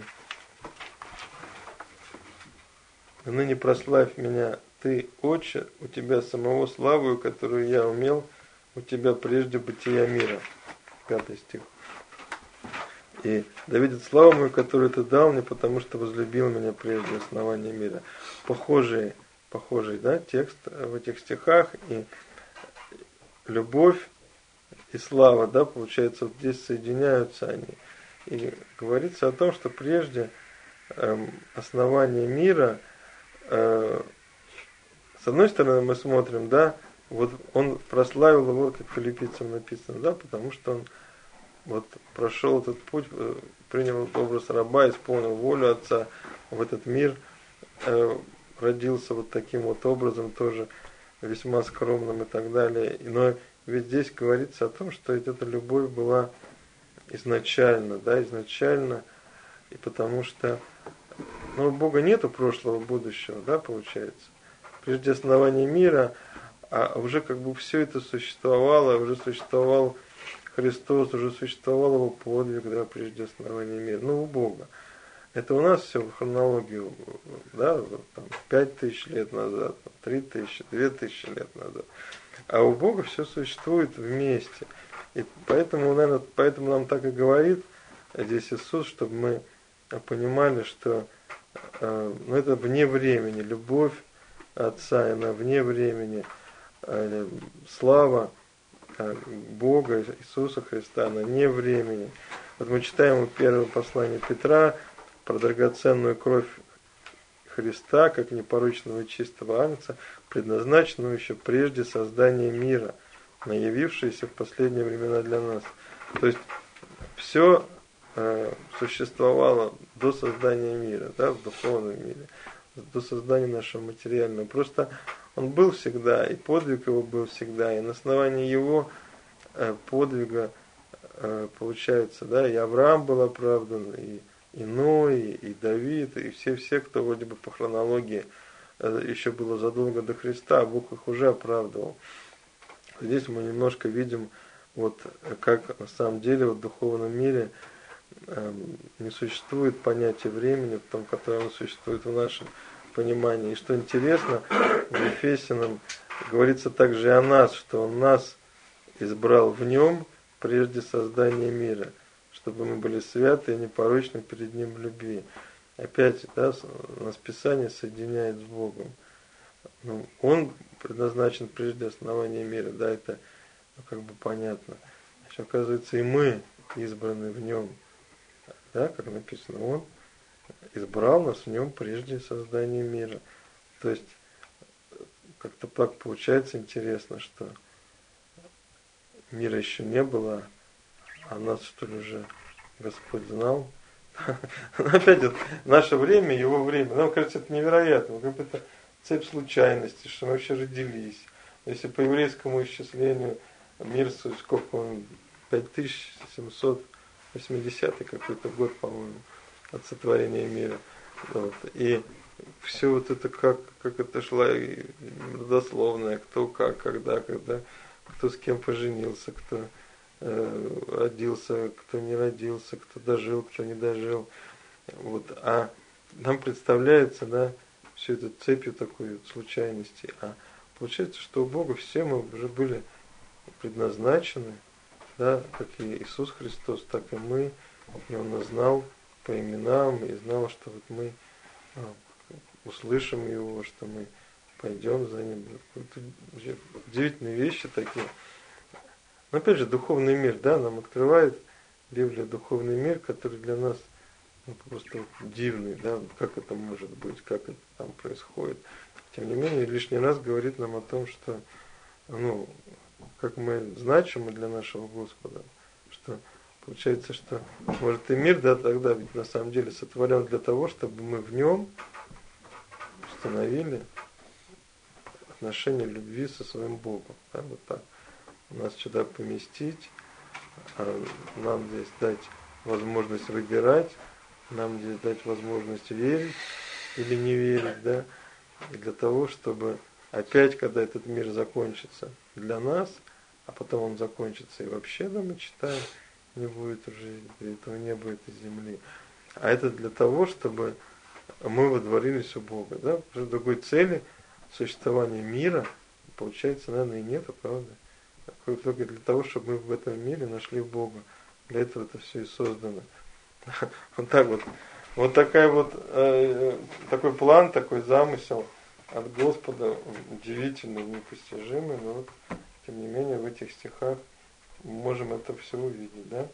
«Ныне прославь меня, Ты, Отче, у Тебя самого славу, которую я умел у Тебя прежде бытия мира». Пятый стих. И да видит славу мою, которую Ты дал мне, потому что возлюбил меня прежде основания мира. Похожий, похожий, да, текст в этих стихах. И любовь и слава, да, получается, вот здесь соединяются они. И говорится о том, что прежде э, основания мира, э, с одной стороны мы смотрим, да, вот он прославил его, как филиппийцам написано, да, потому что он вот прошел этот путь, принял образ раба, исполнил волю Отца, в этот мир э, родился вот таким вот образом, тоже весьма скромным и так далее. Но ведь здесь говорится о том, что ведь эта любовь была изначально, да, изначально, и потому что ну, у Бога нету прошлого, будущего, да, получается. Прежде основания мира, а уже как бы все это существовало, уже существовал Христос, уже существовал его подвиг, да, прежде основания мира. Ну, у Бога. Это у нас все в хронологию, да, там, пять тысяч лет назад, три тысячи, две тысячи лет назад. А у Бога все существует вместе. И поэтому, наверное, поэтому нам так и говорит здесь Иисус, чтобы мы понимали, что э, ну, это вне времени, любовь Отца, она вне времени, э, слава Бога, Иисуса Христа, она не времени. Вот мы читаем первое послание Петра про драгоценную кровь Христа, как непорочного и чистого агнца, предназначенную еще прежде создания мира, наявившуюся в последние времена для нас. То есть все э, существовало до создания мира, да, в духовном мире, до создания нашего материального. Просто он был всегда, и подвиг его был всегда, и на основании его э, подвига э, получается, да, и Авраам был оправдан, и, и Ной, и Давид, и все-все, кто вроде бы по хронологии э, еще было задолго до Христа, а Бог их уже оправдывал. Здесь мы немножко видим, вот, как на самом деле в духовном мире э, не существует понятия времени, в том, которое оно существует в нашем понимании. И что интересно, в Ефесянам говорится также и о нас, что Он нас избрал в Нем прежде создания мира, чтобы мы были святы и непорочны перед Ним в любви. Опять, да, нас Писание соединяет с Богом. Ну, Он предназначен прежде основания мира, да, это ну, как бы понятно. Еще оказывается, и мы избраны в Нем, да, как написано, Он избрал нас в Нем прежде создания мира. То есть, как-то так получается интересно, что мира еще не было, а нас, что ли, уже Господь знал. Опять вот, наше время, Его время, нам кажется, это невероятно, как бы это цепь случайностей, что мы вообще родились. Если по еврейскому исчислению мир, сколько он, пять тысяч семьсот восьмидесятый какой-то год, по-моему, от сотворения мира. Вот. И все вот это, как, как это шло, родословное, кто как, когда, когда, кто с кем поженился, кто э, родился, кто не родился, кто дожил, кто не дожил. Вот. А нам представляется, да, всю эту цепью такой вот случайностей. А получается, что у Бога все мы уже были предназначены, да, как и Иисус Христос, так и мы. И Он нас знал по именам и знал, что вот мы а, услышим Его, что мы пойдем за Ним. Это удивительные вещи такие. Но опять же, духовный мир, да, нам открывает Библия духовный мир, который для нас ну, просто дивный, да, как это может быть, как это там происходит. Тем не менее, лишний раз говорит нам о том, что, ну, как мы значимы для нашего Господа, что получается, что, может, и мир, да, тогда ведь на самом деле сотворен для того, чтобы мы в нем установили отношения любви со своим Богом, да, вот так. Нас сюда поместить, а нам здесь дать возможность выбирать, нам здесь дать возможность верить или не верить, да, и для того, чтобы опять, когда этот мир закончится для нас, а потом он закончится и вообще, да, мы читаем, не будет уже этого неба, этой земли. А это для того, чтобы мы водворились у Бога, да, потому что другой цели существования мира, получается, наверное, и нету, правда? Только для того, чтобы мы в этом мире нашли Бога. Для этого это все и создано. Вот так вот. Вот такая вот, э, такой план, такой замысел от Господа, удивительный, непостижимый, но вот, тем не менее, в этих стихах мы можем это все увидеть, да?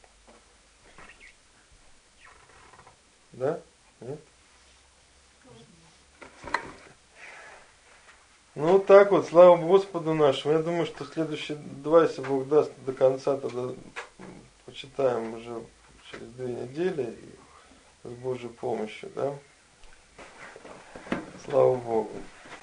Да? Нет? Ну так вот, слава Господу нашему. Я думаю, что следующие два, если Бог даст, до конца тогда почитаем уже через две недели с Божьей помощью, да? Слава Богу.